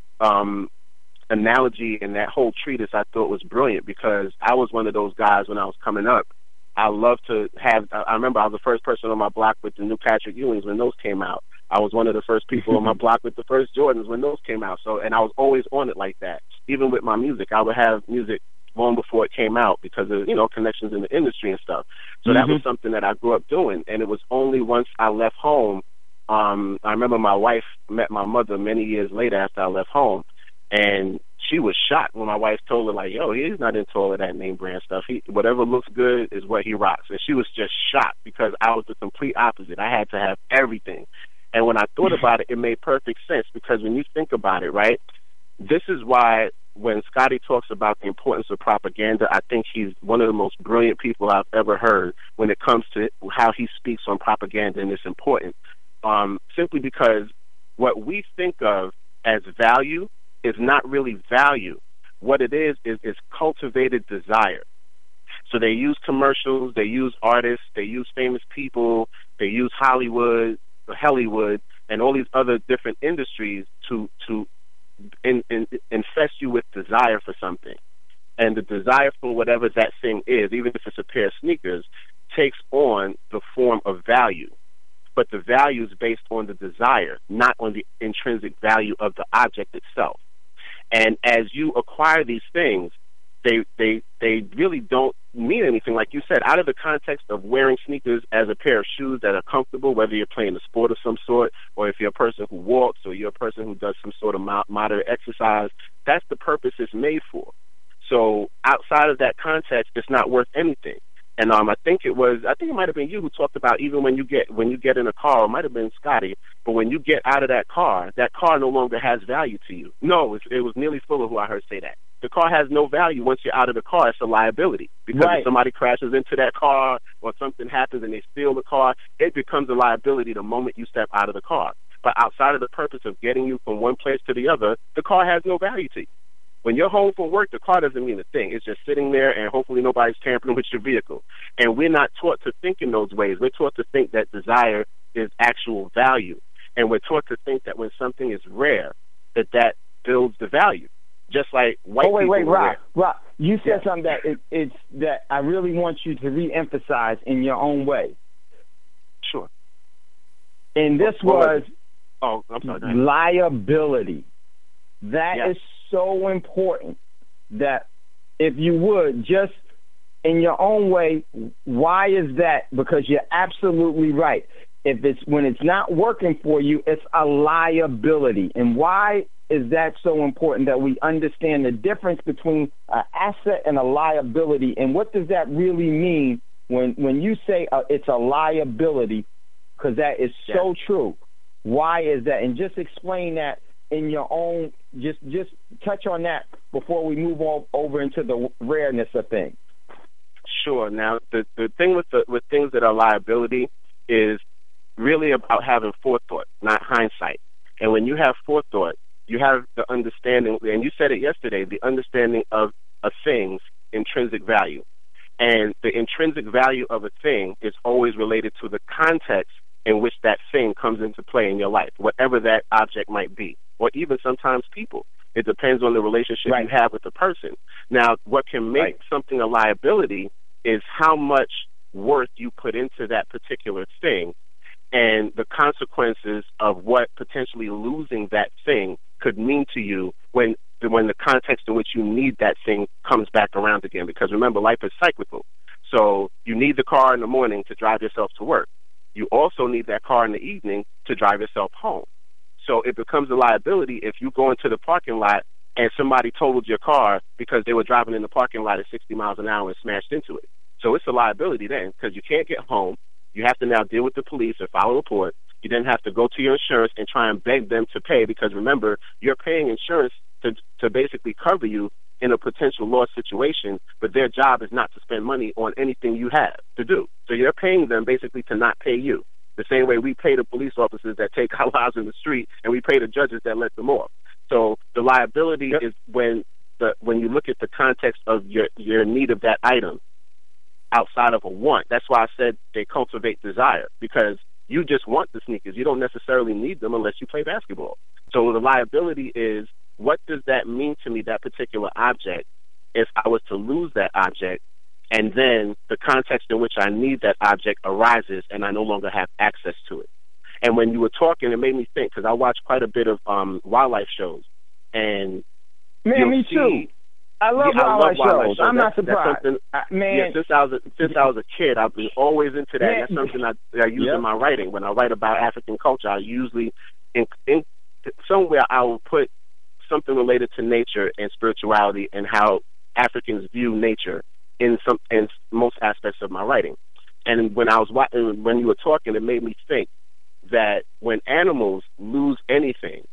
um analogy and that whole treatise. I thought was brilliant, because I was one of those guys when I was coming up. I love to have. I remember I was the first person on my block with the new Patrick Ewings when those came out. I was one of the first people on my block with the first Jordans when those came out. So, and I was always on it like that. Even with my music, I would have music long before it came out because of, you know, connections in the industry and stuff. So mm-hmm. that was something that I grew up doing. And it was only once I left home, um, I remember my wife met my mother many years later after I left home, and she was shocked when my wife told her, like, yo, he's not into all of that name brand stuff. He, whatever looks good is what he rocks. And she was just shocked, because I was the complete opposite. I had to have everything. And when I thought about it, it made perfect sense, because when you think about it, right, this is why when Scotty talks about the importance of propaganda, I think he's one of the most brilliant people I've ever heard when it comes to how he speaks on propaganda, and it's important. Um, simply because what we think of as value is not really value. What it is is, is cultivated desire. So they use commercials, they use artists, they use famous people, they use Hollywood, Hollywood, and all these other different industries to to in, in, infest you with desire for something. And the desire for whatever that thing is, even if it's a pair of sneakers, takes on the form of value. But the value is based on the desire, not on the intrinsic value of the object itself. And as you acquire these things, they they they really don't mean anything. Like you said, out of the context of wearing sneakers as a pair of shoes that are comfortable, whether you're playing a sport of some sort, or if you're a person who walks, or you're a person who does some sort of moderate exercise, that's the purpose it's made for. So outside of that context, it's not worth anything. And um, I think it was, I think it might have been you who talked about even when you get when you get in a car, it might have been Scotty, but when you get out of that car, that car no longer has value to you. No, it, it was Neely Fuller who I heard say that. The car has no value once you're out of the car. It's a liability. Because right. if somebody crashes into that car or something happens and they steal the car, it becomes a liability the moment you step out of the car. But outside of the purpose of getting you from one place to the other, the car has no value to you. When you're home from work, the car doesn't mean a thing. It's just sitting there, and hopefully nobody's tampering with your vehicle. And we're not taught to think in those ways. We're taught to think that desire is actual value. And we're taught to think that when something is rare, that that builds the value. Just like white oh, wait, people wait, were Rob, rare. Rob, you said Yeah. something that it, it's that I really want you to re-emphasize in your own way. Sure. And this What was was Oh, I'm sorry. go ahead. liability. That Yes. is so important that if you would, just in your own way, why is that? Because you're absolutely right. If it's when it's not working for you, it's a liability. And why is that so important that we understand the difference between an asset and a liability? And what does that really mean when when you say uh, it's a liability, because that is Yeah. so true. Why is that? And just explain that in your own. Just just touch on that before we move on over into the rareness of things. Sure. Now, the the thing with the with things that are liability is really about having forethought, not hindsight. And when you have forethought, you have the understanding, and you said it yesterday, the understanding of a thing's intrinsic value. And the intrinsic value of a thing is always related to the context in which that thing comes into play in your life, whatever that object might be, or even sometimes people. It depends on the relationship Right. you have with the person. Now, what can make Right. something a liability is how much worth you put into that particular thing and the consequences of what potentially losing that thing could mean to you when when the context in which you need that thing comes back around again. Because remember, life is cyclical. So you need the car in the morning to drive yourself to work. You also need that car in the evening to drive yourself home. So it becomes a liability if you go into the parking lot and somebody totaled your car because they were driving in the parking lot at sixty miles an hour and smashed into it. So it's a liability then, because you can't get home. You have to now deal with the police or file a report. You then have to go to your insurance and try and beg them to pay, because remember, you're paying insurance to to basically cover you in a potential loss situation, but their job is not to spend money on anything you have to do. So you're paying them basically to not pay you. The same way we pay the police officers that take our lives in the street, and we pay the judges that let them off. So the liability Yep. is when the when you look at the context of your your need of that item outside of a want. That's why I said they cultivate desire, because you just want the sneakers. You don't necessarily need them unless you play basketball. So the liability is, what does that mean to me, that particular object, if I was to lose that object, and then the context in which I need that object arises and I no longer have access to it. And when you were talking, it made me think, because I watch quite a bit of um, wildlife shows. And Man, you'll me see- too. I love Yeah, I love wildlife wildlife shows. shows. I'm not That's- that's surprised. something- I, man, Yeah, since I was a, since I was a kid, I've been always into that. Man. That's something I, I use Yep. in my writing. When I write about African culture, I usually, in, in somewhere, I will put something related to nature and spirituality and how Africans view nature in some in most aspects of my writing. And when I was watching, when you were talking, it made me think that when animals lose anything,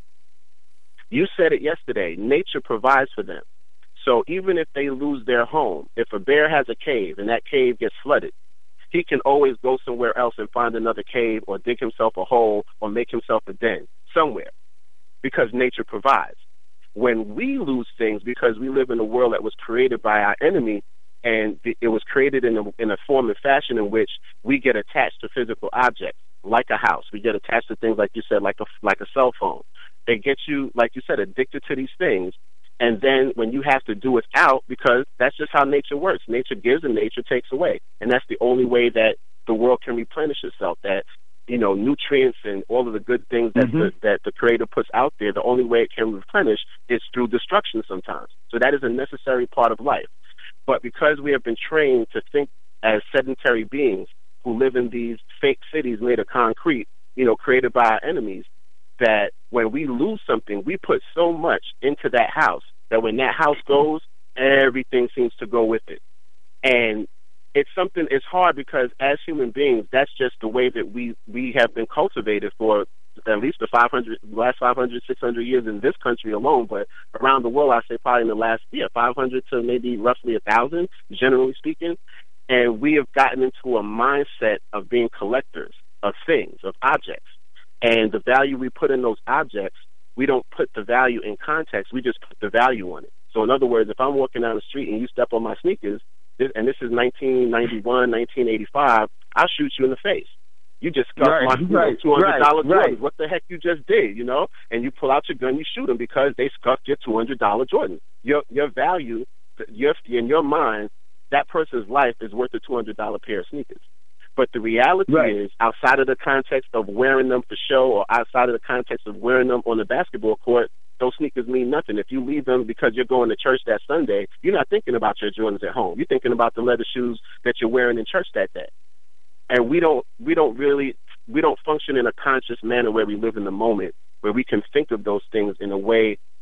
you said it yesterday, nature provides for them. So even if they lose their home, if a bear has a cave and that cave gets flooded, he can always go somewhere else and find another cave or dig himself a hole or make himself a den somewhere, because nature provides. When we lose things because we live in a world that was created by our enemy, and it was created in a, in a form and fashion in which we get attached to physical objects, like a house. We get attached to things, like you said, like a, like a cell phone. They get you, like you said, addicted to these things. And then when you have to do it out, because that's just how nature works. Nature gives and nature takes away. And that's the only way that the world can replenish itself, that, you know, nutrients and all of the good things that, Mm-hmm. the, that the Creator puts out there, the only way it can replenish is through destruction sometimes. So that is a necessary part of life. But because we have been trained to think as sedentary beings who live in these fake cities made of concrete, you know, created by our enemies, that when we lose something, we put so much into that house that when that house goes, everything seems to go with it. And it's something, it's hard because as human beings, that's just the way that we, we have been cultivated for at least the five hundred, last five hundred, six hundred years in this country alone, but around the world, I say probably in the last, yeah, five hundred to maybe roughly one thousand, generally speaking. And we have gotten into a mindset of being collectors of things, of objects. And the value we put in those objects, we don't put the value in context. We just put the value on it. So in other words, if I'm walking down the street and you step on my sneakers, this, and this is nineteen ninety-one, nineteen eighty-five, I'll shoot you in the face. You just scuffed Right, my you know, right, two hundred dollars right, Jordans. right. What the heck you just did, you know? And you pull out your gun, you shoot them because they scuffed your two hundred dollars Jordans. Your your value, your in your mind, that person's life is worth a two hundred dollars pair of sneakers. But the reality Right. is, outside of the context of wearing them for show or outside of the context of wearing them on the basketball court, those sneakers mean nothing. If you leave them because you're going to church that Sunday, you're not thinking about your Jordans at home. You're thinking about the leather shoes that you're wearing in church that day. And we don't we don't really we don't function in a conscious manner where we live in the moment, where we can think of those things in a way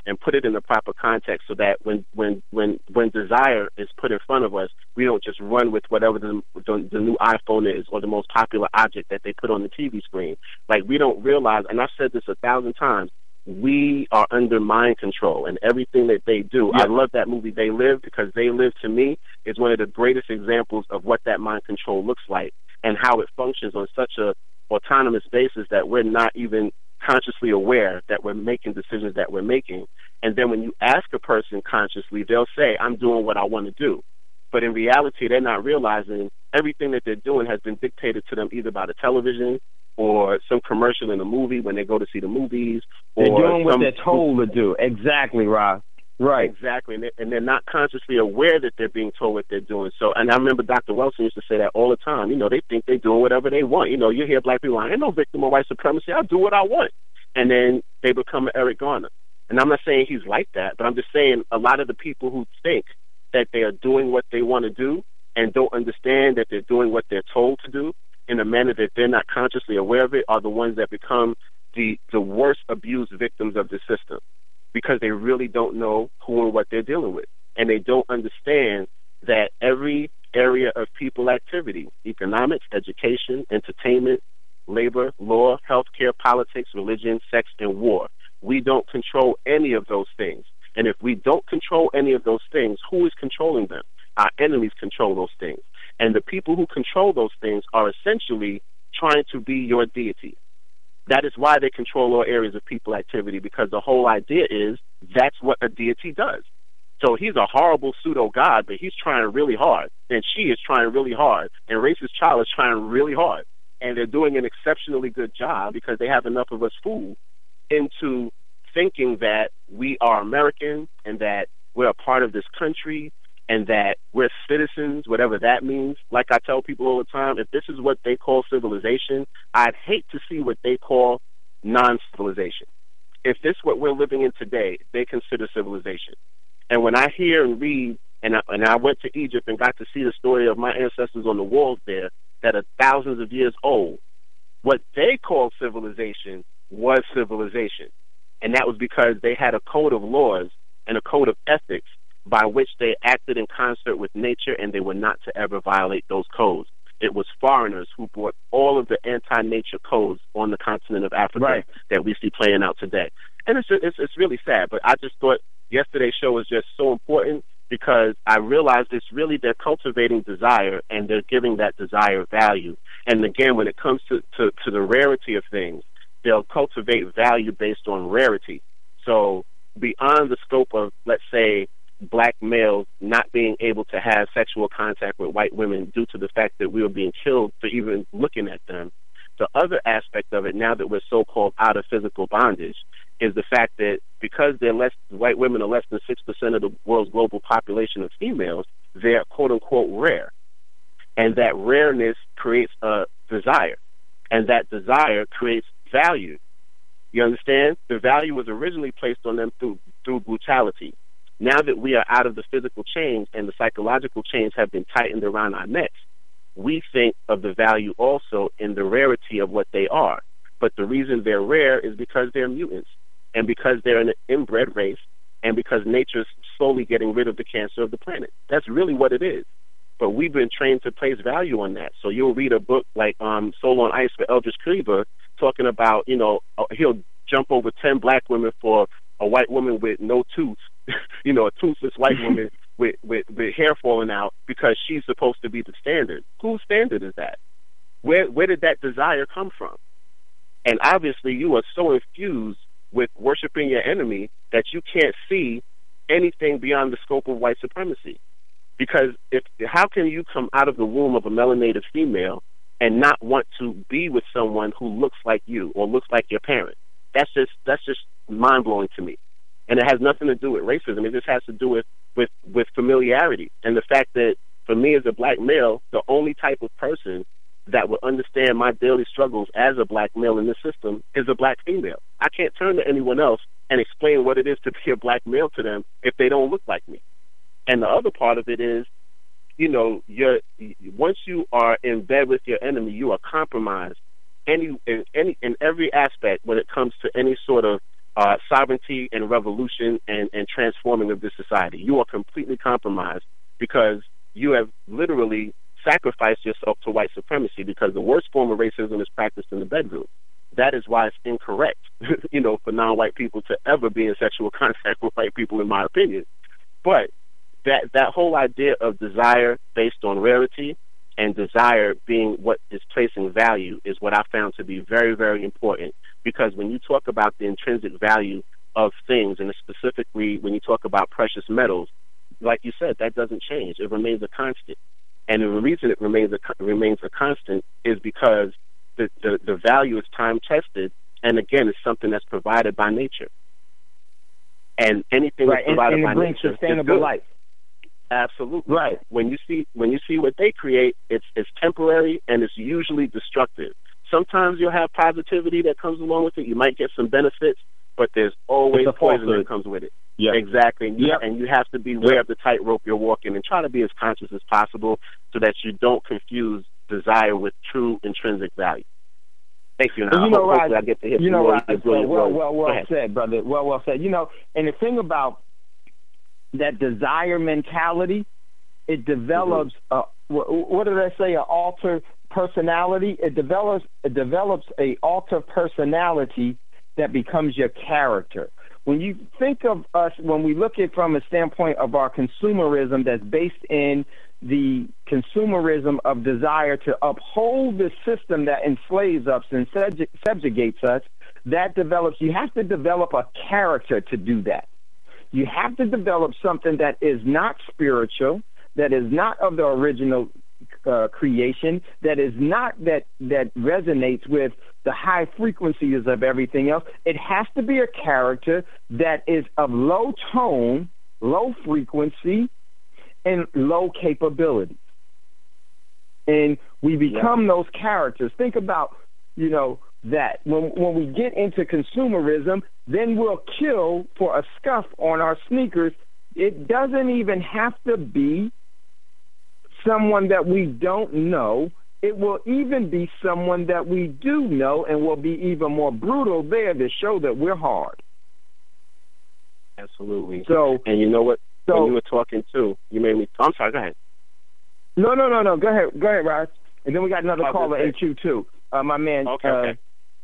and put it in the proper context so that when when when when desire is put in front of us, we don't just run with whatever the, the the new iPhone is or the most popular object that they put on the T V screen. Like, we don't realize, and I've said this a thousand times, we are under mind control and everything that they do. Yeah. I love that movie They Live, because They Live, to me, is one of the greatest examples of what that mind control looks like and how it functions on such a autonomous basis that we're not even consciously aware that we're making decisions that we're making. And then when you ask a person consciously, they'll say, I'm doing what I want to do. But in reality, they're not realizing everything that they're doing has been dictated to them either by the television or some commercial in a movie when they go to see the movies. Or they're doing what some, they're told to do. Exactly, Rob. Right. Exactly. And they're, and they're not consciously aware that they're being told what they're doing. So, and I remember Doctor Wilson used to say that all the time. You know, they think they're doing whatever they want. You know, you hear black people, I ain't no victim of white supremacy. I'll do what I want. And then they become an Eric Garner. And I'm not saying he's like that, but I'm just saying a lot of the people who think that they are doing what they want to do and don't understand that they're doing what they're told to do in a manner that they're not consciously aware of it are the ones that become the, the worst abused victims of the system, because they really don't know who and what they're dealing with. And they don't understand that every area of people activity, economics, education, entertainment, labor, law, healthcare, politics, religion, sex, and war, we don't control any of those things. And if we don't control any of those things, who is controlling them? Our enemies control those things. And the people who control those things are essentially trying to be your deity. That is why they control all areas of people activity, because the whole idea is that's what a deity does. So he's a horrible pseudo-god, but he's trying really hard. And she is trying really hard. And Racist Child is trying really hard. And they're doing an exceptionally good job because they have enough of us fooled into thinking that we are American and that we're a part of this country and that we're citizens, whatever that means. Like I tell people all the time, if this is what they call civilization, I'd hate to see what they call non-civilization. If this is what we're living in today, they consider civilization. And when I hear and read, and I, and I went to Egypt and got to see the story of my ancestors on the walls there that are thousands of years old, what they call civilization was civilization. And that was because they had a code of laws and a code of ethics by which they acted in concert with nature, and they were not to ever violate those codes. It was foreigners who brought all of the anti-nature codes on the continent of Africa right. that we see playing out today. And it's, just, it's it's really sad, but I just thought yesterday's show was just so important because I realized it's really they're cultivating desire and they're giving that desire value. And again, when it comes to, to, to the rarity of things, they'll cultivate value based on rarity. So beyond the scope of, let's say, black males not being able to have sexual contact with white women due to the fact that we were being killed for even looking at them, the other aspect of it, now that we're so-called out of physical bondage, is the fact that because they're less, white women are less than six percent of the world's global population of females, they're quote-unquote rare. And that rareness creates a desire. And that desire creates value. You understand? The value was originally placed on them through through brutality. Now that we are out of the physical chains and the psychological chains have been tightened around our necks, we think of the value also in the rarity of what they are. But the reason they're rare is because they're mutants and because they're an inbred race and because nature's slowly getting rid of the cancer of the planet. That's really what it is. But we've been trained to place value on that. So you'll read a book like um, Soul on Ice for Eldridge Cleaver talking about, you know, he'll jump over ten black women for a white woman with no tooth, you know, a toothless white woman with, with, with hair falling out because she's supposed to be the standard. Whose standard is that? Where where did that desire come from? And obviously you are so infused with worshiping your enemy that you can't see anything beyond the scope of white supremacy. Because if how can you come out of the womb of a melanated female and not want to be with someone who looks like you or looks like your parent? That's just that's just mind blowing to me, and it has nothing to do with racism. It just has to do with, with with familiarity and the fact that for me as a black male, the only type of person that would understand my daily struggles as a black male in this system is a black female. I can't turn to anyone else and explain what it is to be a black male to them if they don't look like me. And the other part of it is, you know, you're once you are in bed with your enemy, you are compromised any in any in every aspect when it comes to any sort of uh, sovereignty and revolution and, and transforming of this society. You are completely compromised because you have literally sacrificed yourself to white supremacy, because the worst form of racism is practiced in the bedroom. That is why it's incorrect, you know, for non-white people to ever be in sexual contact with white people, in my opinion. But that that whole idea of desire based on rarity and desire being what is placing value is what I found to be very, very important. Because when you talk about the intrinsic value of things, and specifically when you talk about precious metals, like you said, that doesn't change. It remains a constant. And the reason it remains a, remains a constant is because the, the, the value is time-tested, and again, it's something that's provided by nature. And anything right. that's provided and, and by it brings nature sustainable is good. life. Absolutely. Right. When you see when you see what they create, it's it's temporary and it's usually destructive. Sometimes you'll have positivity that comes along with it. You might get some benefits, but there's always poison that comes with it. Yeah. Exactly. And you, yep. and you have to be aware yep. of the tightrope you're walking, and try to be as conscious as possible so that you don't confuse desire with true intrinsic value. Thank you. Now, you know, hope, Raj, I get to hear you know, Raj, well, well, well, well said, brother. Well, well said. You know, and the thing about that desire mentality, it develops, mm-hmm. uh, what did I say, an alter personality? It develops, it develops a alter personality that becomes your character. When you think of us, when we look at it from a standpoint of our consumerism that's based in the consumerism of desire to uphold the system that enslaves us and subjugates us, that develops, you have to develop a character to do that. You have to develop something that is not spiritual, that is not of the original uh, creation, that is not that that resonates with the high frequencies of everything else. It has to be a character that is of low tone, low frequency, and low capability. And we become yeah. those characters. Think about, you know, that when when we get into consumerism, then we'll kill for a scuff on our sneakers. It doesn't even have to be someone that we don't know. It will even be someone that we do know, and will be even more brutal there to show that we're hard. Absolutely. So, and you know what? So, when you were talking too, you made me. I'm sorry. Go ahead. No, no, no, no. Go ahead. Go ahead, Raj. And then we got another oh, caller in queue too. Uh, my man. Okay. Uh, okay.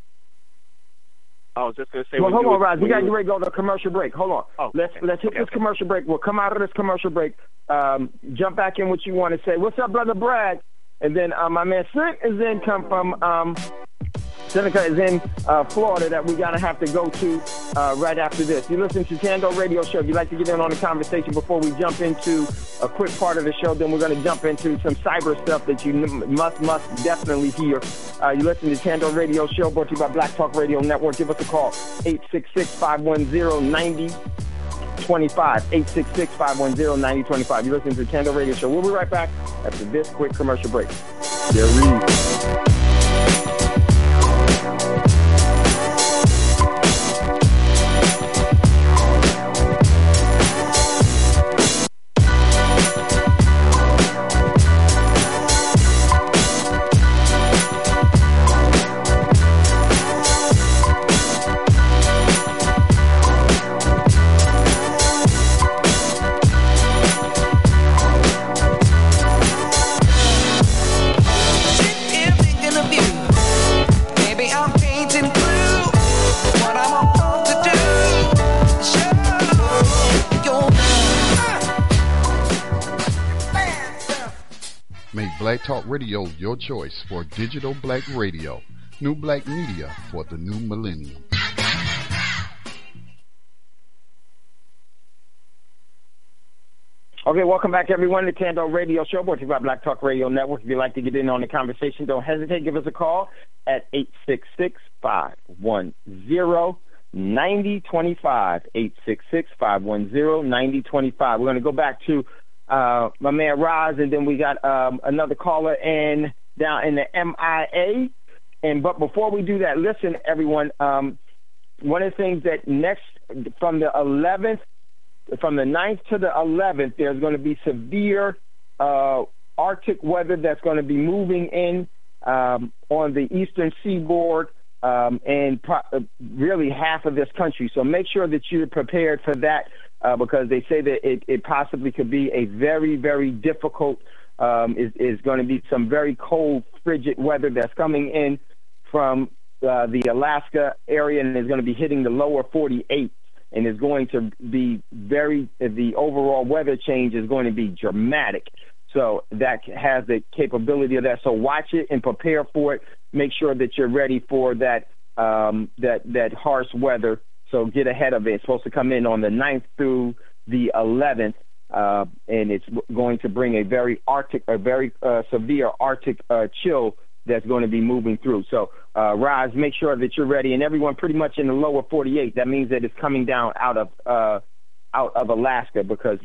I was just going to say. Well, hold on, Raj. We got to were... ready to go to a commercial break. Hold on. Oh, let's okay. let's hit okay, this okay. commercial break. We'll come out of this commercial break. Um, jump back in what you want to say. What's up, brother Brad? And then uh, my man Sint is in come from um, Seneca is in uh, Florida that we gotta have to go to uh, right after this. You listen to Tando Radio Show. If you'd like to get in on the conversation before we jump into a quick part of the show, then we're gonna jump into some cyber stuff that you must must definitely hear. Uh, you listen to Tando Radio Show, brought to you by Black Talk Radio Network. Give us a call, eight six six, five one zero, nine zero two five, eight six six, five one zero, nine zero two five. You listen to Tando Radio Show. We'll be right back after this quick commercial break. There we go. Black Talk Radio, your choice for digital black radio. New black media for the new millennium. Okay, welcome back, everyone, to Tando Radio Show, brought to you by Black Talk Radio Network. If you'd like to get in on the conversation, don't hesitate. Give us a call at eight six six, five one zero, nine zero two five, eight six six, five one zero, nine zero two five. We're going to go back to Uh, my man Roz, and then we got um, another caller in down in the M I A. And but before we do that, listen, everyone. Um, one of the things that next from the eleventh, from the ninth to the eleventh, there's going to be severe uh, Arctic weather that's going to be moving in um, on the eastern seaboard um, and pro- uh, really half of this country. So make sure that you're prepared for that uh, because they say that it, it possibly could be a very, very difficult, um, is, is going to be some very cold, frigid weather that's coming in from uh, the Alaska area and is going to be hitting the lower forty-eight. And is going to be very, the overall weather change is going to be dramatic. So that has the capability of that. So watch it and prepare for it. Make sure that you're ready for that um, that that harsh weather. So get ahead of it. It's supposed to come in on the ninth through the eleventh, uh, and it's going to bring a very arctic, a very uh, severe Arctic uh, chill that's going to be moving through. So, uh, Roz, make sure that you're ready, and everyone pretty much in the lower forty-eight. That means that it's coming down out of uh, out of Alaska because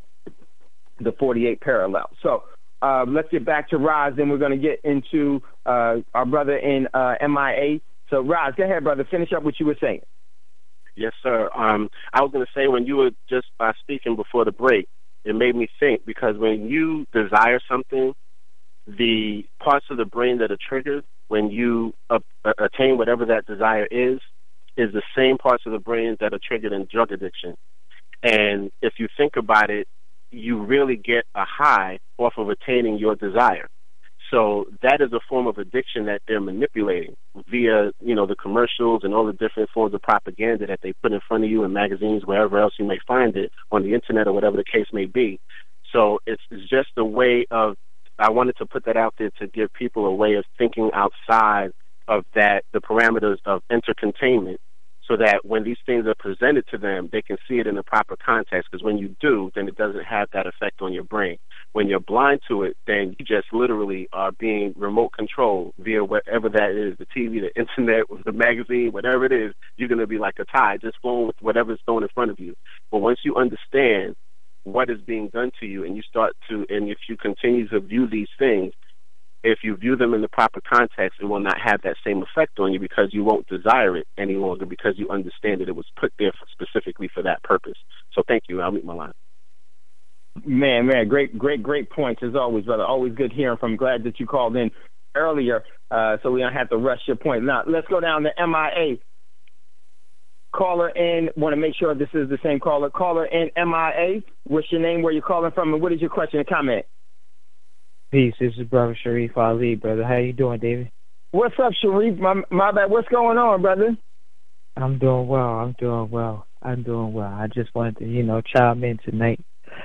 the forty-eight parallel. So uh, let's get back to Roz, then we're going to get into uh, our brother in uh, M I A. So, Roz, go ahead, brother. Finish up what you were saying. Yes, sir. Um, I was going to say when you were just uh, speaking before the break, it made me think because when you desire something, the parts of the brain that are triggered when you uh, attain whatever that desire is, is the same parts of the brain that are triggered in drug addiction. And if you think about it, you really get a high off of attaining your desire. So that is a form of addiction that they're manipulating via, you know, the commercials and all the different forms of propaganda that they put in front of you in magazines, wherever else you may find it, on the internet or whatever the case may be. So it's, it's just a way of, I wanted to put that out there to give people a way of thinking outside of that, the parameters of entertainment, so that when these things are presented to them, they can see it in the proper context. Because when you do, then it doesn't have that effect on your brain. When you're blind to it, then you just literally are being remote controlled via whatever that is, the T V, the internet, the magazine, whatever it is. You're going to be like a tide, just flowing with whatever's thrown in front of you. But once you understand what is being done to you, and you start to, and if you continue to view these things, if you view them in the proper context, it will not have that same effect on you because you won't desire it any longer because you understand that it was put there for, specifically for that purpose. So thank you. I'll meet my line. Man, man, great, great, great points as always, brother. Always good hearing from. Glad that you called in earlier uh, so we don't have to rush your point. Now, let's go down to M I A. Caller in, want to make sure this is the same caller. Caller in M I A, what's your name, where you're calling from, and what is your question or comment? Peace, this is Brother Sharif Ali, brother. How you doing, David? What's up, Sharif? My, my bad. What's going on, brother? I'm doing well. I'm doing well. I'm doing well. I just wanted to, you know, chime in tonight.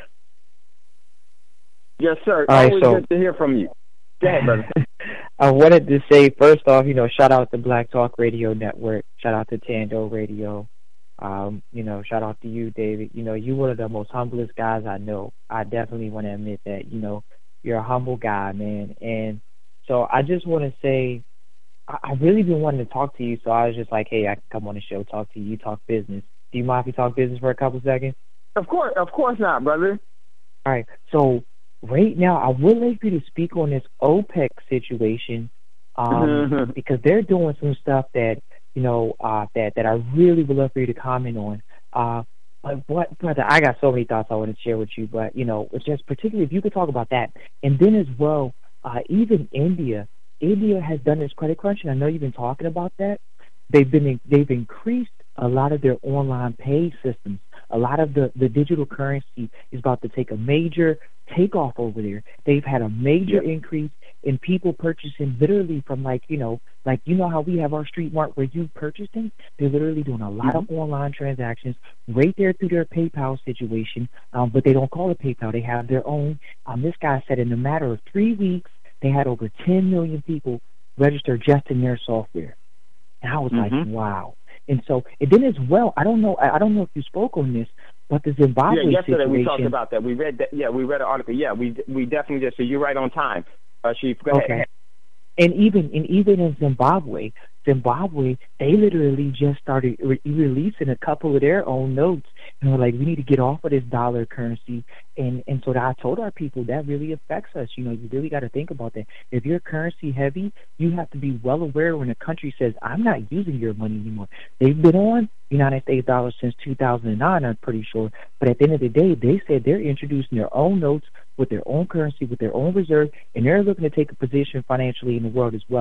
Yes, sir. All Always right, so, good to hear from you. Go ahead, brother. I wanted to say, first off, you know, shout out to Black Talk Radio Network. Shout out to Tando Radio. Um, you know, shout out to you, David. You know, you're one of the most humblest guys I know. I definitely want to admit that, you know, you're a humble guy, man. And so I just want to say, I, I really been wanting to talk to you, so I was just like, hey, I can come on the show, talk to you, you talk business. Do you mind if we talk business for a couple seconds? Of course, of course not, brother. All right, so right now, I would like you to speak on this OPEC situation um, mm-hmm. because they're doing some stuff that, you know, uh, that, that I really would love for you to comment on. Uh, but, what, brother, I got so many thoughts I want to share with you, but, you know, it's just particularly if you could talk about that. And then as well, uh, even India, India has done this credit crunch, and I know you've been talking about that. They've been they've increased a lot of their online pay systems. A lot of the, the digital currency is about to take a major takeoff over there. They've had a major yep. increase in people purchasing literally from like, you know, like, you know how we have our Street Mart where you purchase things? They're literally doing a lot mm-hmm. of online transactions right there through their PayPal situation, um, but they don't call it PayPal. They have their own. Um, this guy said in a matter of three weeks, they had over ten million people register just in their software. And I was mm-hmm. like, wow. And so, and then as well, I don't know, I don't know if you spoke on this, but the Zimbabwe yeah, yesterday situation, we talked about that. We read that. Yeah, we read an article. Yeah, we we definitely did. So you're right on time, uh, Chief. Go okay. ahead. And even and even in Zimbabwe, Zimbabwe, they literally just started re- releasing a couple of their own notes, and we're like, we need to get off of this dollar currency. And and so I told our people that really affects us. You know, you really got to think about that. If you're currency heavy, you have to be well aware when a country says, I'm not using your money anymore. They've been on United States dollars since two thousand nine, I'm pretty sure. But at the end of the day, they said they're introducing their own notes with their own currency, with their own reserve, and they're looking to take a position financially in the world as well.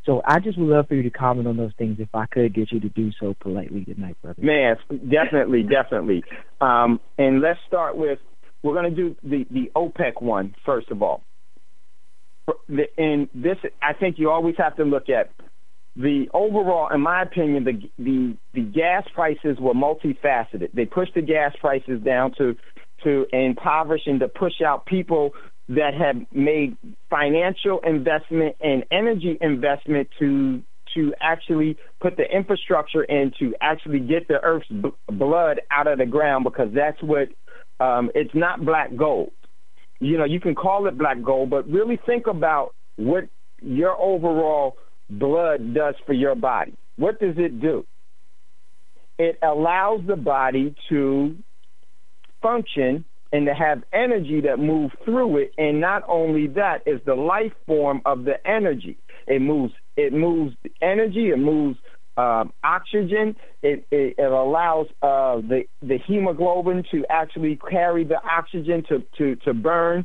So I just would love for you to comment on those things if I could get you to do so politely tonight, brother. Man, definitely, definitely. Um, and let's start with, we're going to do the, the OPEC one, first of all. And this, I think you always have to look at the overall, in my opinion, the, the, the gas prices were multifaceted. They pushed the gas prices down to, to impoverish and to push out people that have made financial investment and energy investment to to actually put the infrastructure in to actually get the earth's b- blood out of the ground, because that's what um, it's not black gold. You know, you can call it black gold, but really think about what your overall blood does for your body. What does it do? It allows the body to function and to have energy that moves through it. And not only that, is the life form of the energy. It moves it moves energy, it moves um, oxygen, it, it, it allows uh, the, the hemoglobin to actually carry the oxygen to, to, to burn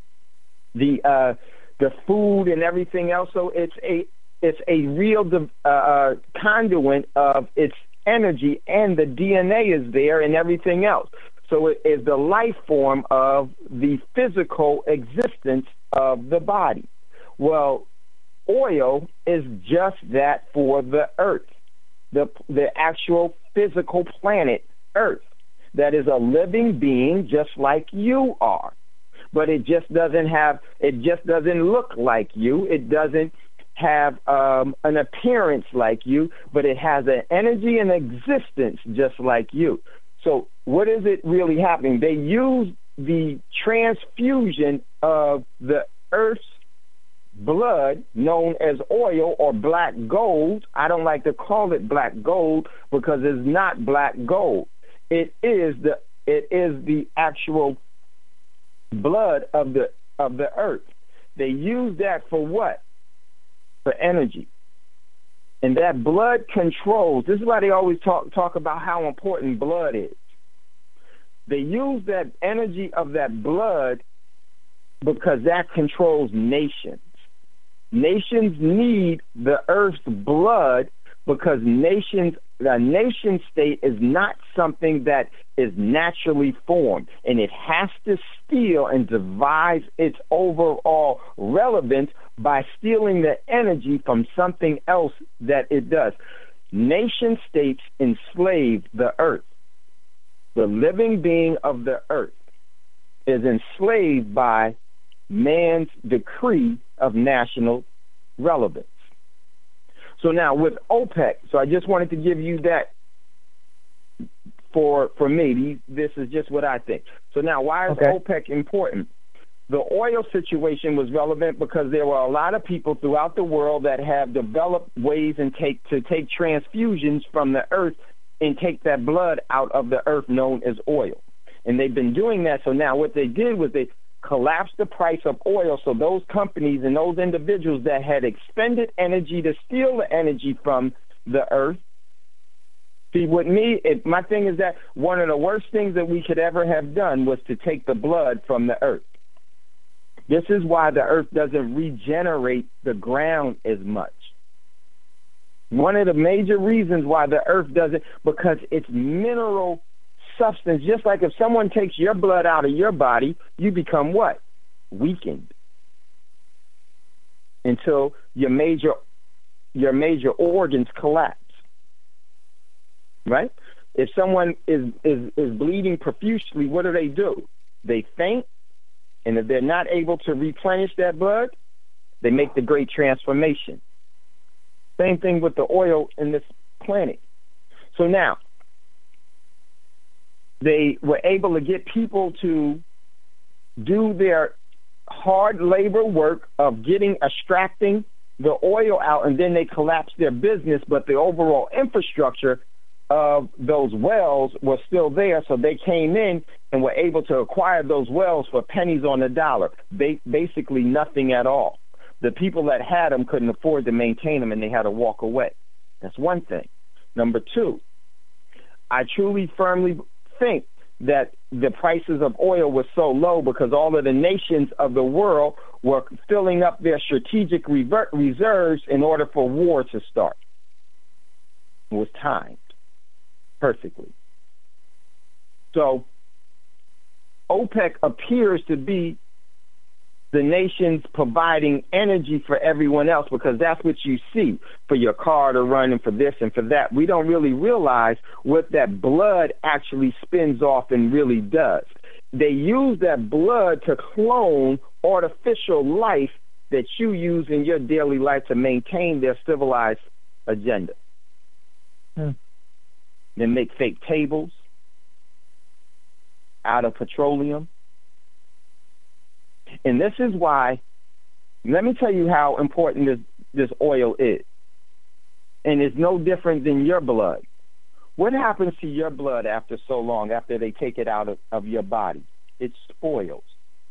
the uh, the food and everything else. So it's a it's a real uh, conduit of its energy, and the D N A is there and everything else. So it is the life form of the physical existence of the body. Well, oil is just that for the earth, the the actual physical planet Earth, that is a living being just like you are. But it just doesn't have, it just doesn't look like you. It doesn't have um, an appearance like you, but it has an energy and existence just like you. So what is it really happening? They use the transfusion of the earth's blood, known as oil or black gold. I don't like to call it black gold because it's not black gold. It is the it is the actual blood of the of the earth. They use that for what? For energy. And that blood controls, this is why they always talk talk about how important blood is. They use that energy of that blood because that controls nations. Nations need the earth's blood because nations, the nation state is not something that is naturally formed, and it has to steal and devise its overall relevance by stealing the energy from something else that it does. Nation states enslave the earth. The living being of the earth is enslaved by man's decree of national relevance. So now with OPEC, so I just wanted to give you that for for me. This is just what I think. So now why is okay. OPEC important? The oil situation was relevant because there were a lot of people throughout the world that have developed ways and take to take transfusions from the earth and take that blood out of the earth known as oil. And they've been doing that. So now what they did was they collapsed the price of oil, so those companies and those individuals that had expended energy to steal the energy from the earth. See, with me, it, my thing is that one of the worst things that we could ever have done was to take the blood from the earth. This is why the earth doesn't regenerate the ground as much. One of the major reasons why the earth doesn't, because it's mineral substance. Just like if someone takes your blood out of your body, you become what? Weakened. Until your major your major organs collapse. Right? If someone is, is, is bleeding profusely, what do they do? They faint, and if they're not able to replenish that blood, they make the great transformation. Same thing with the oil in this planet. So now, they were able to get people to do their hard labor work of getting, extracting the oil out, and then they collapsed their business, but the overall infrastructure of those wells was still there, so they came in and were able to acquire those wells for pennies on the dollar, ba- basically nothing at all. The people that had them couldn't afford to maintain them, and they had to walk away. That's one thing. Number two, I truly firmly think that the prices of oil were so low because all of the nations of the world were filling up their strategic rever- reserves in order for war to start. It was timed perfectly. So OPEC appears to be the nations providing energy for everyone else because that's what you see for your car to run and for this and for that. We don't really realize what that blood actually spins off and really does. They use that blood to clone artificial life that you use in your daily life to maintain their civilized agenda. Hmm. They make fake tables out of petroleum. And this is why, let me tell you how important this, this oil is. And it's no different than your blood. What happens to your blood after so long, after they take it out of, of your body? It spoils.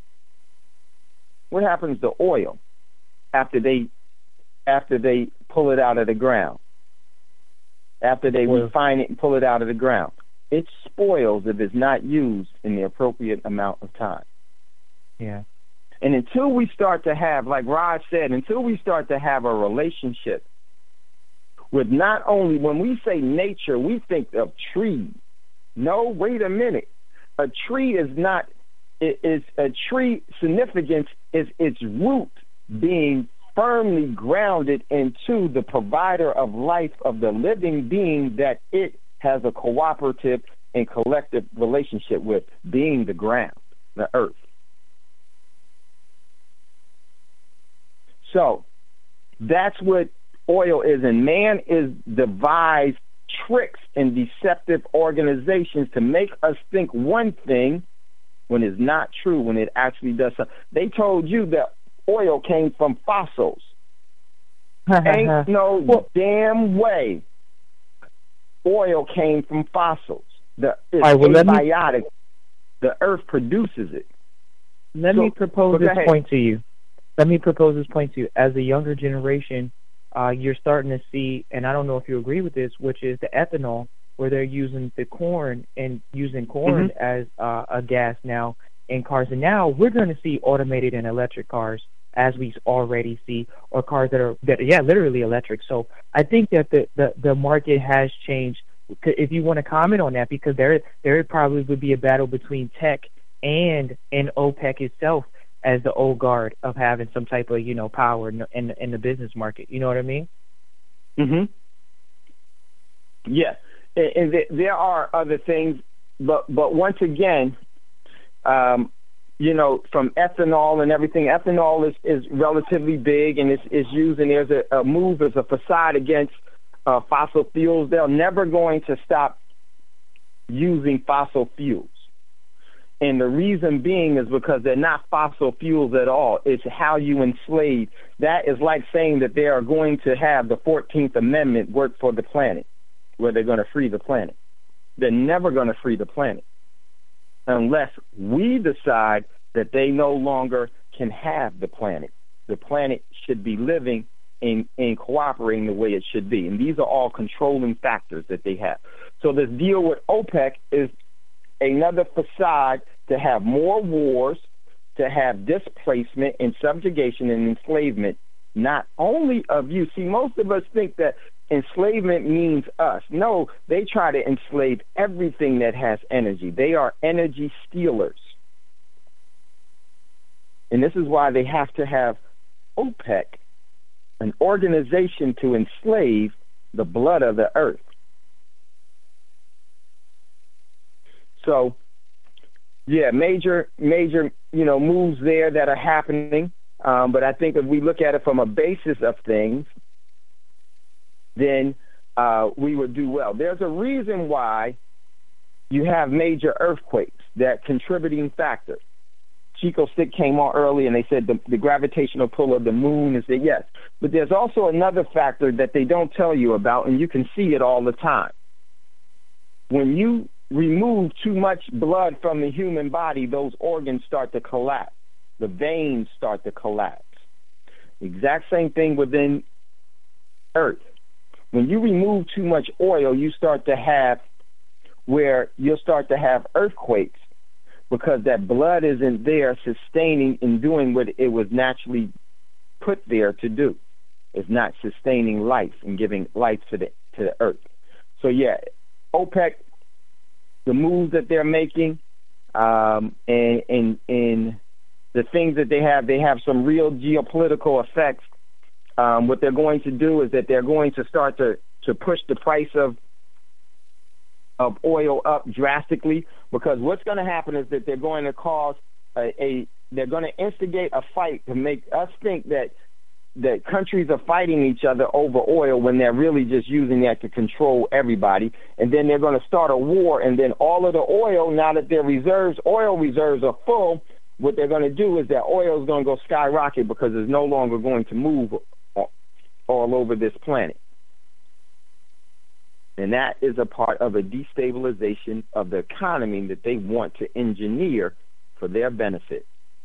What happens to oil after they after they pull it out of the ground? After they well, refine it and pull it out of the ground? It spoils if it's not used in the appropriate amount of time. Yeah. And until we start to have, like Raj said, until we start to have a relationship with not only, when we say nature, we think of trees. No, wait a minute. A tree is not, it is a tree significance is its root being firmly grounded into the provider of life of the living being that it has a cooperative and collective relationship with, being the ground, the earth. So that's what oil is, and man is devised tricks and deceptive organizations to make us think one thing when it's not true, when it actually does something. They told you that oil came from fossils. Ain't no well, damn way oil came from fossils. The, it's right, well, abiotic. Me, the earth produces it. Let so, me propose this point to you. Let me propose this point to you. As a younger generation, uh, you're starting to see, and I don't know if you agree with this, which is the ethanol, where they're using the corn and using corn mm-hmm. as uh, a gas now in cars. And now we're going to see automated and electric cars, as we already see, or cars that are, that yeah, literally electric. So I think that the, the, the market has changed. If you want to comment on that, because there there probably would be a battle between tech and and OPEC itself as the old guard of having some type of, you know, power in, in, in the business market. You know what I mean? Mm-hmm. Yeah. And, and th- there are other things, but but once again, um, you know, from ethanol and everything, ethanol is, is relatively big and it's, it's used, and there's a, a move as a facade against uh, fossil fuels. They're never going to stop using fossil fuels. And the reason being is because they're not fossil fuels at all. It's how you enslave. That is like saying that they are going to have the fourteenth Amendment work for the planet, where they're going to free the planet. They're never going to free the planet unless we decide that they no longer can have the planet. The planet should be living and, and cooperating the way it should be. And these are all controlling factors that they have. So this deal with OPEC is another facade to have more wars, to have displacement and subjugation and enslavement, not only of you. See, most of us think that enslavement means us. No, they try to enslave everything that has energy. They are energy stealers. And this is why they have to have OPEC, an organization to enslave the blood of the earth. So, yeah, major, major, you know, moves there that are happening. Um, but I think if we look at it from a basis of things, then uh, we would do well. There's a reason why you have major earthquakes, that contributing factor. Chico Stick came on early and they said the, the gravitational pull of the moon is that yes. But there's also another factor that they don't tell you about, and you can see it all the time. When you remove too much blood from the human body, those organs start to collapse. The veins start to collapse. The exact same thing within Earth. When you remove too much oil, you start to have where you'll start to have earthquakes because that blood isn't there sustaining and doing what it was naturally put there to do. It's not sustaining life and giving life to the to the earth. So yeah, OPEC, the moves that they're making, um, and and and the things that they have, they have some real geopolitical effects. Um, what they're going to do is that they're going to start to, to push the price of of oil up drastically, because what's going to happen is that they're going to cause a, a they're going to instigate a fight to make us think that that countries are fighting each other over oil when they're really just using that to control everybody. And then they're going to start a war, and then all of the oil, now that their reserves, oil reserves are full, what they're going to do is that oil is going to go skyrocket because it's no longer going to move all over this planet. And that is a part of a destabilization of the economy that they want to engineer for their benefit.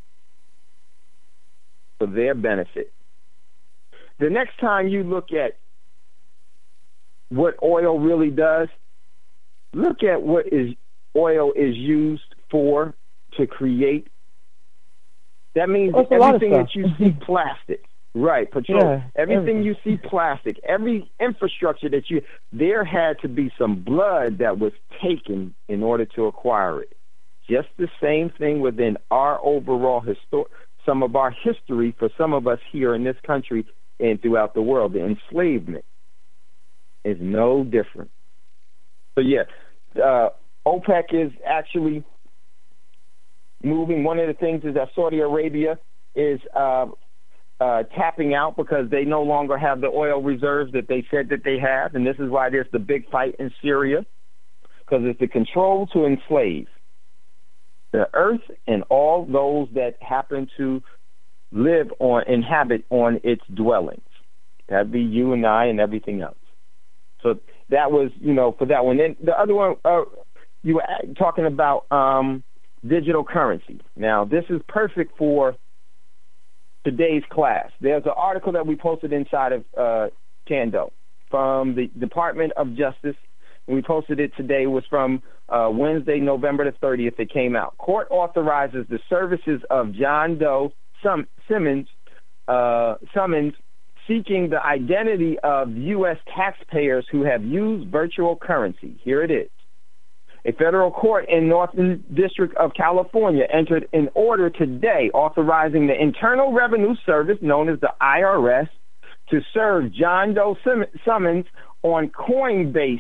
For their benefit. The next time you look at what oil really does, look at what is oil is used for to create. That means That's everything that you see plastic. Right, petroleum. Yeah, everything everything. you see plastic, every infrastructure that you, there had to be some blood that was taken in order to acquire it. Just the same thing within our overall histor- some of our history for some of us here in this country and throughout the world. The enslavement is no different. So yeah, uh, OPEC is actually moving. One of the things is that Saudi Arabia is uh, uh, tapping out because they no longer have the oil reserves that they said that they have, and this is why there's the big fight in Syria, because it's the control to enslave the earth and all those that happen to live on, inhabit on its dwellings. That'd be you and I and everything else. So that was, you know, for that one. Then the other one, uh, you were talking about um, digital currency. Now, this is perfect for today's class. There's an article that we posted inside of uh, Tando from the Department of Justice, and we posted it today. It was from uh, Wednesday, November the thirtieth. It came out. Court authorizes the services of John Doe Sum- Simmons, uh, Summons, seeking the identity of U S taxpayers who have used virtual currency. Here it is. A federal court in Northern District of California entered an order today authorizing the Internal Revenue Service, known as the I R S, to serve John Doe Summons on Coinbase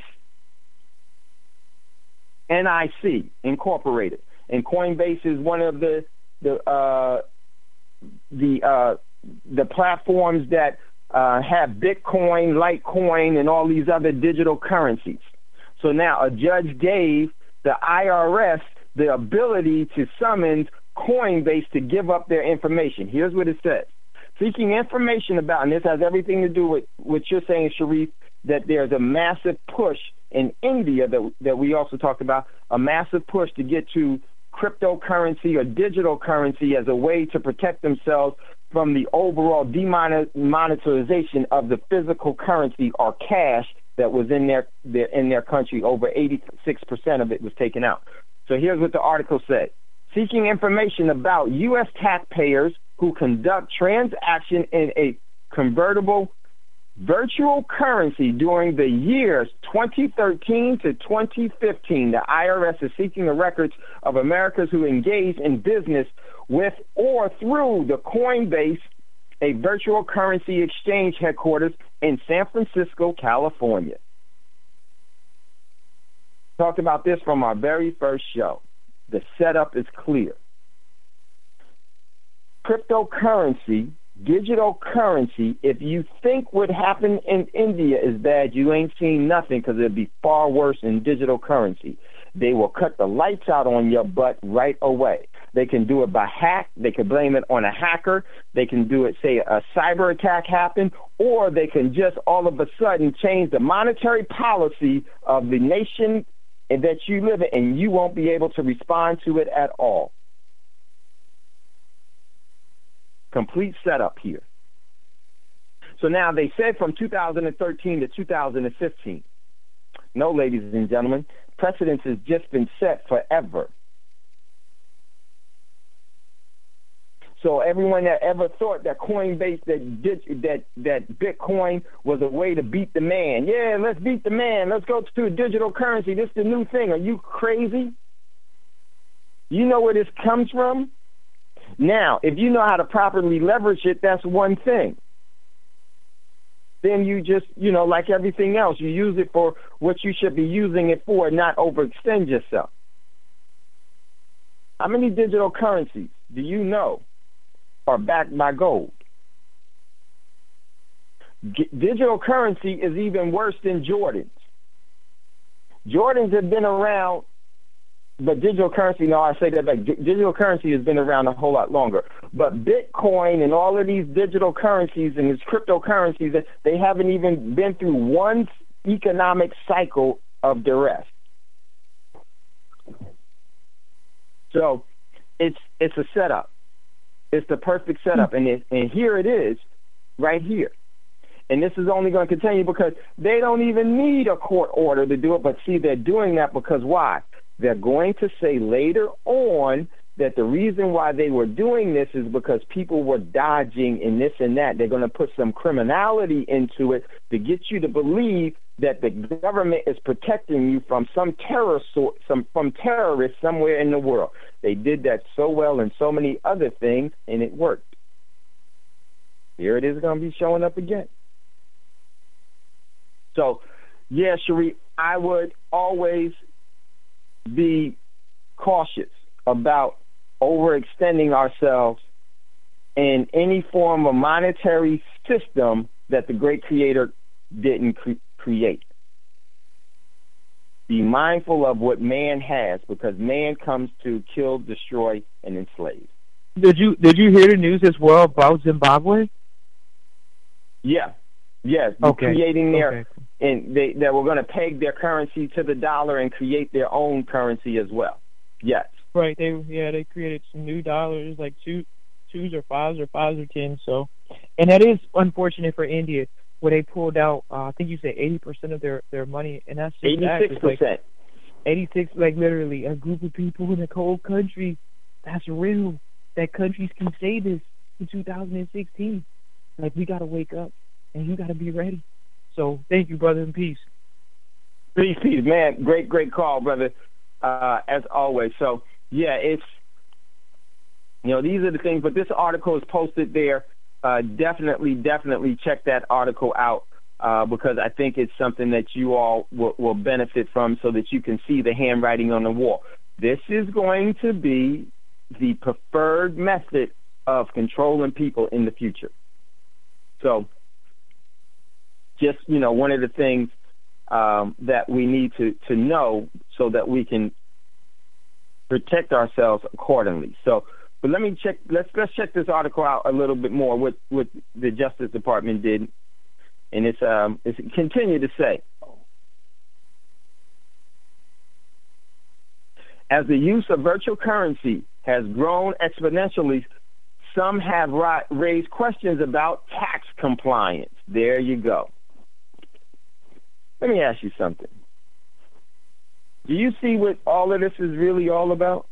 N I C Incorporated. And Coinbase is one of the the uh, the uh, the platforms that uh, have Bitcoin, Litecoin, and all these other digital currencies. So now a judge gave the I R S the ability to summon Coinbase to give up their information. Here's what it says. Seeking information about, and this has everything to do with what you're saying, Sharif, that there's a massive push in India that, that we also talked about, a massive push to get to cryptocurrency or digital currency as a way to protect themselves from the overall demonetization of the physical currency or cash that was in their, their in their country. Over eighty-six percent of it was taken out. So here's what the article said. Seeking information about U S taxpayers who conduct transaction in a convertible virtual currency during the years twenty thirteen to twenty fifteen. The I R S is seeking the records of Americans who engage in business with or through the Coinbase, a virtual currency exchange headquarters in San Francisco, California. Talked about this from our very first show. The setup is clear. Cryptocurrency, digital currency, if you think what happened in India is bad, you ain't seen nothing, because it'd be far worse in digital currency. They will cut the lights out on your butt right away. They can do it by hack. They can blame it on a hacker. They can do it, say a cyber attack happened, or they can just all of a sudden change the monetary policy of the nation that you live in, and you won't be able to respond to it at all. Complete setup here. So now they said from two thousand thirteen to two thousand fifteen. No, ladies and gentlemen, precedence has just been set forever. So everyone that ever thought that Coinbase, that that that Bitcoin was a way to beat the man. Yeah, let's beat the man. Let's go to a digital currency. This is the new thing. Are you crazy? You know where this comes from? Now, if you know how to properly leverage it, that's one thing. Then you just, you know, like everything else, you use it for what you should be using it for, not overextend yourself. How many digital currencies do you know are backed by gold? G- digital currency is even worse than Jordans. Jordans have been around, but digital currency, no, I say that back. D- digital currency has been around a whole lot longer. But Bitcoin and all of these digital currencies and these cryptocurrencies, they haven't even been through one economic cycle of duress. So it's it's a setup. It's the perfect setup, and it, and here it is, right here. And this is only going to continue because they don't even need a court order to do it. But see, they're doing that because why? They're going to say later on that the reason why they were doing this is because people were dodging and this and that. They're going to put some criminality into it to get you to believe that the government is protecting you from some terror, some from terrorists somewhere in the world. They did that so well in so many other things, and it worked. Here it is going to be showing up again. So, yeah, Sheree, I would always be cautious about overextending ourselves in any form of monetary system that the great creator didn't cre- create. Be mindful of what man has, because man comes to kill, destroy, and enslave. Did you did you hear the news as well about Zimbabwe? Yeah, yes. Okay. Creating their okay. and they they were going to peg their currency to the dollar and create their own currency as well. Yes. Right. They yeah they created some new dollars, like two twos or fives or fives or tens. So, and that is unfortunate for India, where they pulled out, uh, I think you said eighty percent of their, their money, and that's just eighty-six percent. Like eighty-six, like literally a group of people in a cold country. That's real. That countries can say this in two thousand sixteen. Like, we got to wake up, and you got to be ready. So, thank you, brother, and peace. Peace, peace, man. Great, great call, brother, uh, as always. So, yeah, it's, you know, these are the things, but this article is posted there. Uh, definitely, definitely check that article out uh, because I think it's something that you all will, will benefit from so that you can see the handwriting on the wall. This is going to be the preferred method of controlling people in the future. So just, you know, one of the things um, that we need to, to know so that we can protect ourselves accordingly. So, but let me check. Let's let's check this article out a little bit more. What what the Justice Department did, and it's um it's continue to say, as the use of virtual currency has grown exponentially, some have ri- raised questions about tax compliance. There you go. Let me ask you something. Do you see what all of this is really all about?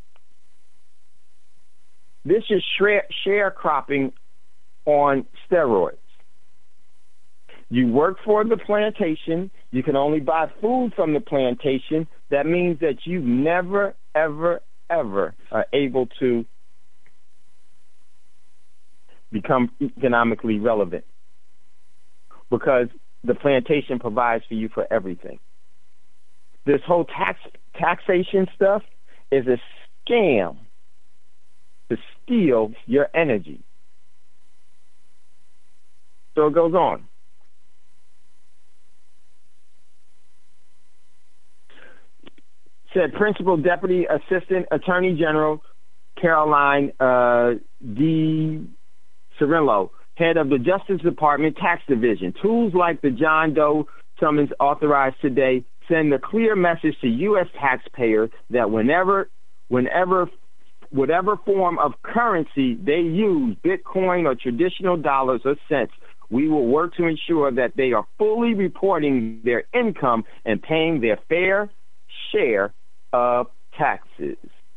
This is sharecropping on steroids. You work for the plantation. You can only buy food from the plantation. That means that you never, ever, ever are able to become economically relevant because the plantation provides for you for everything. This whole tax taxation stuff is a scam to steal your energy. So it goes on. Said Principal Deputy Assistant Attorney General Caroline uh, D. Cirillo, head of the Justice Department Tax Division. Tools like the John Doe summons authorized today send a clear message to U S taxpayers that whenever, whenever, whatever form of currency they use, Bitcoin or traditional dollars or cents, we will work to ensure that they are fully reporting their income and paying their fair share of taxes.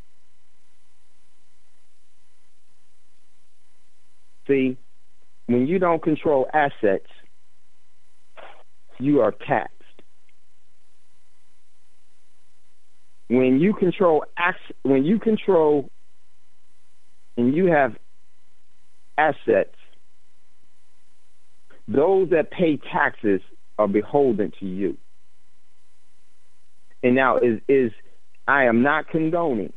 See, when you don't control assets, you are taxed. When you control when you control and you have assets, those that pay taxes are beholden to you. And now is is I am not condoning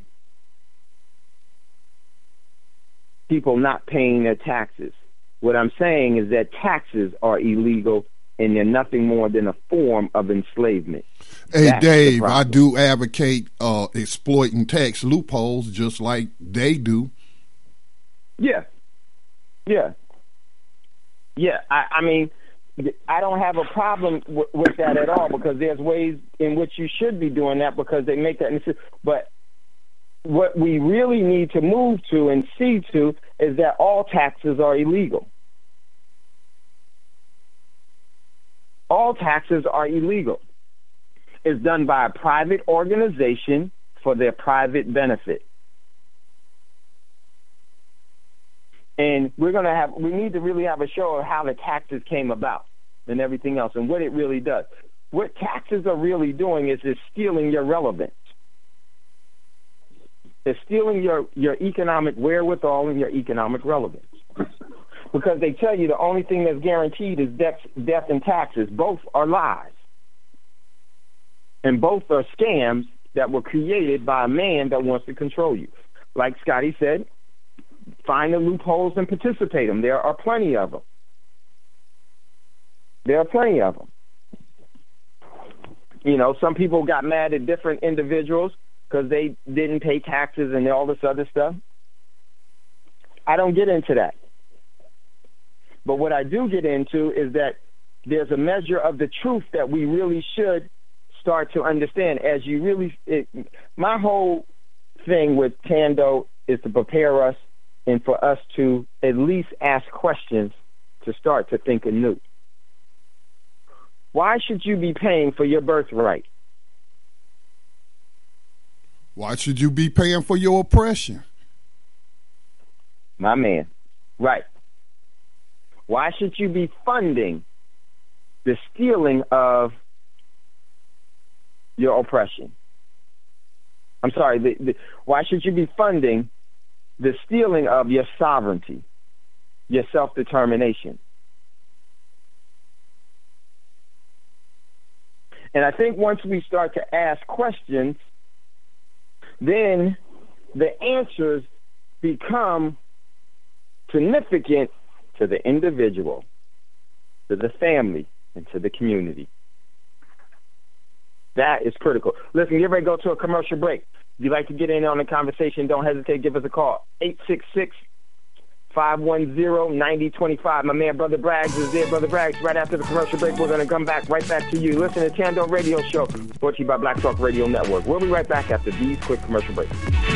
people not paying their taxes. What I'm saying is that taxes are illegal and they're nothing more than a form of enslavement. Hey, That's Dave, I do advocate uh, exploiting tax loopholes just like they do. Yeah. Yeah. Yeah. I, I mean, I don't have a problem w- with that at all, because there's ways in which you should be doing that because they make that necessary. But what we really need to move to and see to is that all taxes are illegal. All taxes are illegal. It's done by a private organization for their private benefit. And we're going to have, we need to really have a show of how the taxes came about and everything else and what it really does. What taxes are really doing is it's stealing your relevance. It's stealing your, your economic wherewithal and your economic relevance. Because they tell you the only thing that's guaranteed is death, death and taxes. Both are lies. And both are scams that were created by a man that wants to control you. Like Scotty said, find the loopholes and participate them. There are plenty of them. There are plenty of them. You know, some people got mad at different individuals because they didn't pay taxes and all this other stuff. I don't get into that. But what I do get into is that there's a measure of the truth that we really should start to understand. As you really, it, my whole thing with Tando is to prepare us and for us to at least ask questions to start to think anew. Why should you be paying for your birthright? Why should you be paying for your oppression? My man. Right. Why should you be funding the stealing of your oppression? I'm sorry, the, the, why should you be funding the stealing of your sovereignty, your self-determination? And I think once we start to ask questions, then the answers become significant to the individual, to the family, and to the community. That is critical. Listen, get ready to go to a commercial break. If you'd like to get in on the conversation, don't hesitate. Give us a call. eight six six, five one zero, nine zero two five. My man, Brother Braggs, is there. Brother Braggs, right after the commercial break, we're going to come back right back to you. Listen to Tando Radio Show, brought to you by Black Talk Radio Network. We'll be right back after these quick commercial breaks.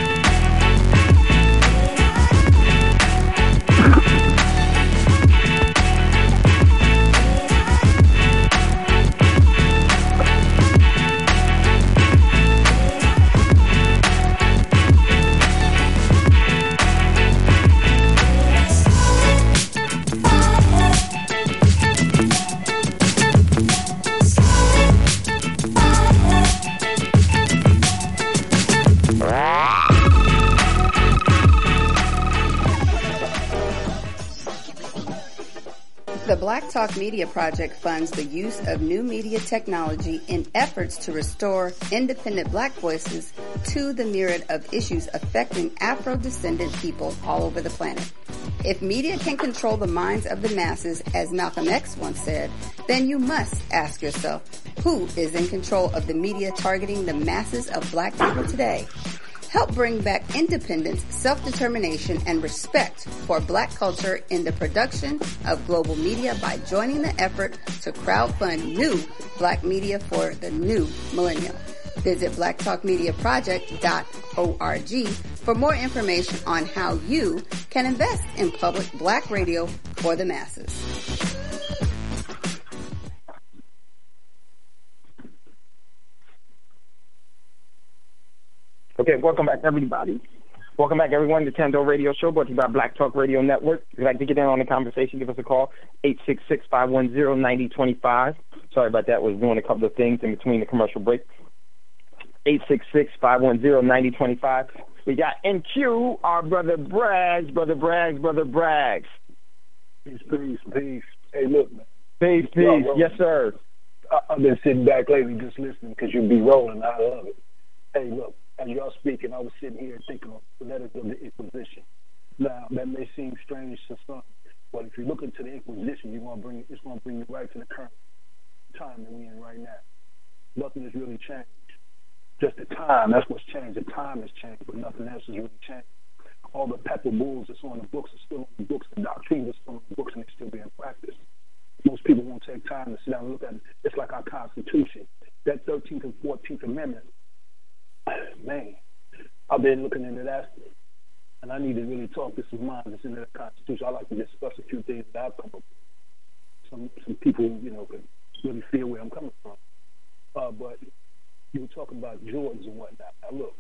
The Black Talk Media Project funds the use of new media technology in efforts to restore independent black voices to the myriad of issues affecting Afro-descendant people all over the planet. If media can control the minds of the masses, as Malcolm X once said, then you must ask yourself, who is in control of the media targeting the masses of black people today? Help bring back independence, self-determination, and respect for black culture in the production of global media by joining the effort to crowdfund new black media for the new millennium. Visit black talk media project dot org for more information on how you can invest in public black radio for the masses. Okay, welcome back, everybody. Welcome back, everyone, to Tando Radio Show, brought to you by Black Talk Radio Network. If you'd like to get in on the conversation, give us a call, eight six six, five one zero, nine zero two five. Sorry about that. I was doing a couple of things in between the commercial break. eight six six, five one zero, nine zero two five. We got in queue our brother Braggs, brother Braggs, brother Braggs. Peace, peace, peace. Hey, look, man. Peace, peace. Yes, sir. I, I've been sitting back lately just listening because you be rolling. I love it. Hey, look, as y'all speaking, I was sitting here thinking of the letters of the Inquisition. Now, that may seem strange to some, but if you look into the Inquisition, you're gonna bring it's gonna bring you right to the current time that we're in right now. Nothing has really changed. Just the time, that's what's changed. The time has changed, but nothing else has really changed. All the pepper bulls that's on the books are still on the books. The doctrines are still on the books, and they're still being practiced. Most people won't take time to sit down and look at it. It's like our Constitution. That thirteenth and fourteenth Amendment, man, I've been looking into that, and I need to really talk to some minds that's in the Constitution. I like to discuss a few things that I've come up with. Some some people, you know, can really feel where I'm coming from. Uh, but you were talking about Jordans and whatnot. Now, look,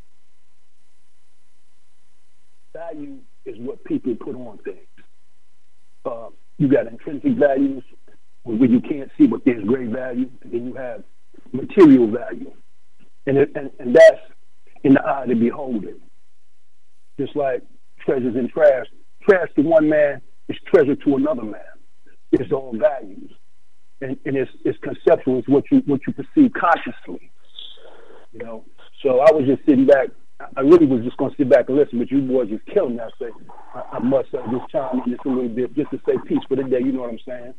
value is what people put on things. Uh, you got intrinsic values where you can't see, but there's great value, and then you have material value. And, it, and and that's in the eye of the beholder. Just like treasures and trash. Trash to one man is treasure to another man. It's all values. And, and it's, it's conceptual. It's what you, what you perceive consciously. You know? So I was just sitting back. I really was just going to sit back and listen, but you boys just killing me. I say, I, I must uh, just chime in just a little bit, just to say peace for the day. You know what I'm saying?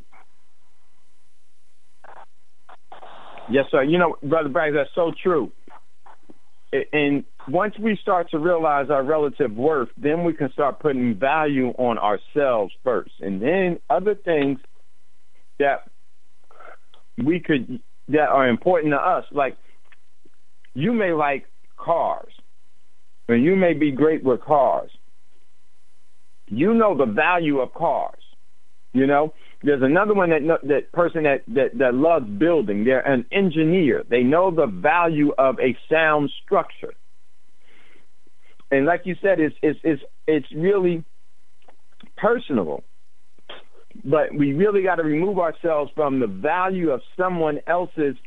Yes, sir. You know, Brother Braggs, that's so true. And once we start to realize our relative worth, then we can start putting value on ourselves first. And then other things that we could, that are important to us, like you may like cars, and you may be great with cars. You know the value of cars, you know? There's another one that that person that, that, that loves building. They're an engineer. They know the value of a sound structure. And like you said, it's it's it's it's really personable. But we really got to remove ourselves from the value of someone else's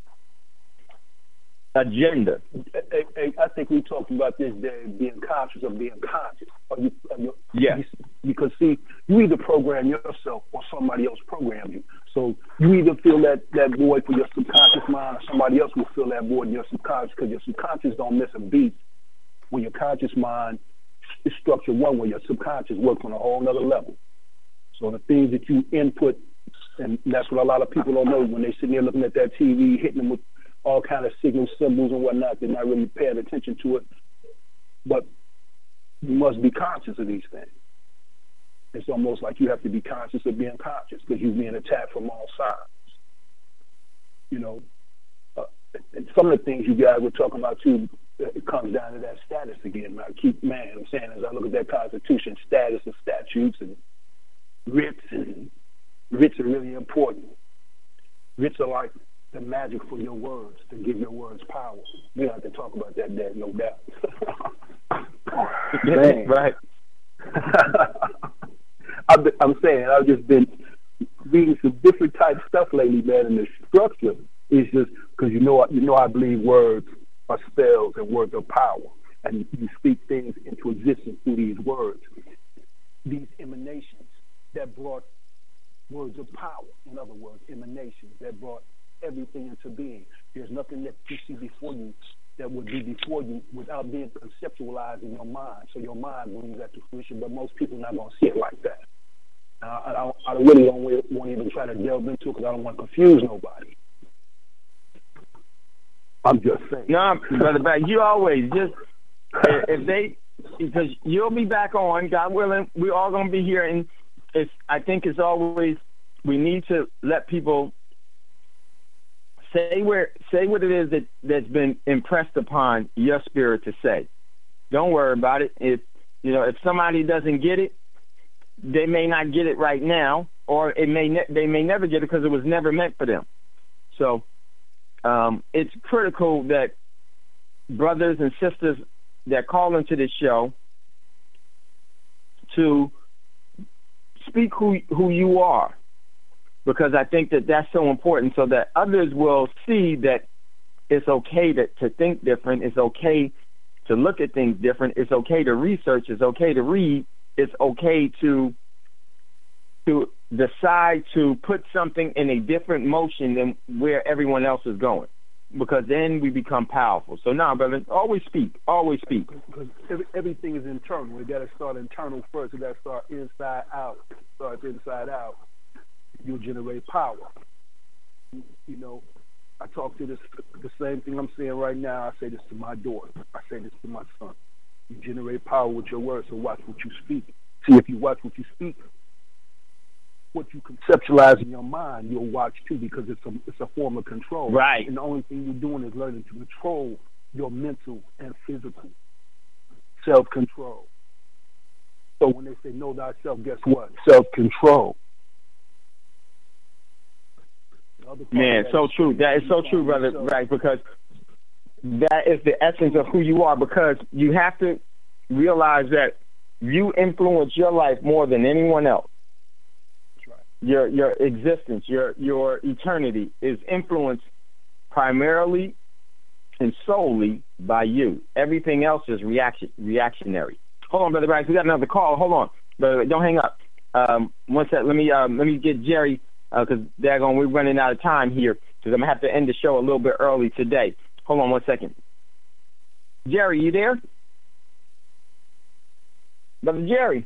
agenda. Hey, hey, I think we talked about this day, being conscious of being conscious. Are you, are you, yes. Because, see, you either program yourself or somebody else program you. So you either feel that, that void for your subconscious mind, or somebody else will fill that void in your subconscious, because your subconscious don't miss a beat. When your conscious mind is structured one way, your subconscious works on a whole other level. So the things that you input, and that's what a lot of people don't know when they're sitting there looking at that T V, hitting them with all kind of signals, symbols, and whatnot. They're not really paying attention to it. But you must be conscious of these things. It's almost like you have to be conscious of being conscious, because you're being attacked from all sides. You know, uh, and some of the things you guys were talking about, too, it comes down to that status again. Man, I keep, man, I'm saying, as I look at that Constitution, status and statutes and writs, and writs are really important. Writs are like the magic for your words, to give your words power. We don't have to talk about that, Dad, no doubt. Man. Right. I've been, I'm saying, I've just been reading some different type stuff lately, man, and the structure is just, because you know, you know I believe words are spells and words are power, and you speak things into existence through these words. These emanations that brought words of power, in other words, emanations that brought everything into being. There's nothing that you see before you that would be before you without being conceptualized in your mind. So your mind brings that to fruition, but most people are not going to see it like that. Uh, I, I really don't want to even try to delve into it, because I don't want to confuse nobody. I'm just saying. No, Brother Braggs, you always just, if they, because you'll be back on, God willing, we're all going to be here, and it's, I think it's always, we need to let people Say where, say what it is that, that's been impressed upon your spirit to say. Don't worry about it. If you know, if somebody doesn't get it, they may not get it right now, or it may ne- they may never get it because it was never meant for them. So um, it's critical that brothers and sisters that call into this show to speak who who you are, because I think that that's so important, so that others will see that it's okay to, to think different. It's okay to look at things different. It's okay to research. It's okay to read. It's okay to to decide to put something in a different motion than where everyone else is going, because then we become powerful. So now, brother, always speak. Always speak. Because every, everything is internal. We got to start internal first. We got to start inside out. Start inside out. You'll generate power. You know, I talk to this the same thing I'm saying right now. I say this to my daughter. I say this to my son. You generate power with your words, so watch what you speak. See, if you watch what you speak, what you conceptualize in your mind, you'll watch too, because it's a it's a form of control. Right. And the only thing you're doing is learning to control your mental and physical self-control. So when they say know thyself, guess what? Self-control. Man, so true. That is so true, brother. Right, because that is the essence of who you are. Because you have to realize that you influence your life more than anyone else. Your your existence, your your eternity is influenced primarily and solely by you. Everything else is reaction reactionary. Hold on, brother Bryce. We got another call. Hold on, brother. Don't hang up. Um, one sec. Let me um, let me get Jerry, because uh, daggone, we're running out of time here, because I'm gonna have to end the show a little bit early today. Hold on one second. Jerry, you there? Brother Jerry.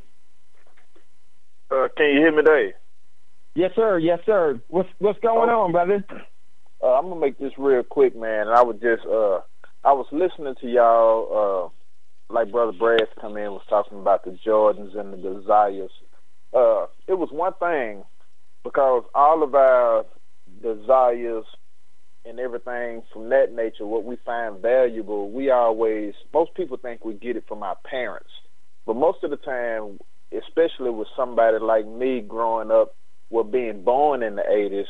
Uh, can you hear me, Dave? Yes, sir. Yes, sir. What's what's going oh. on, brother? Uh, I'm gonna make this real quick, man. I was just, uh, I was listening to y'all, uh, like Brother Brad come in was talking about the Jordans and the desires. Uh, it was one thing, because all of our desires and everything from that nature, what we find valuable, we always, most people think we get it from our parents, but most of the time, especially with somebody like me growing up, were being born in the eighties,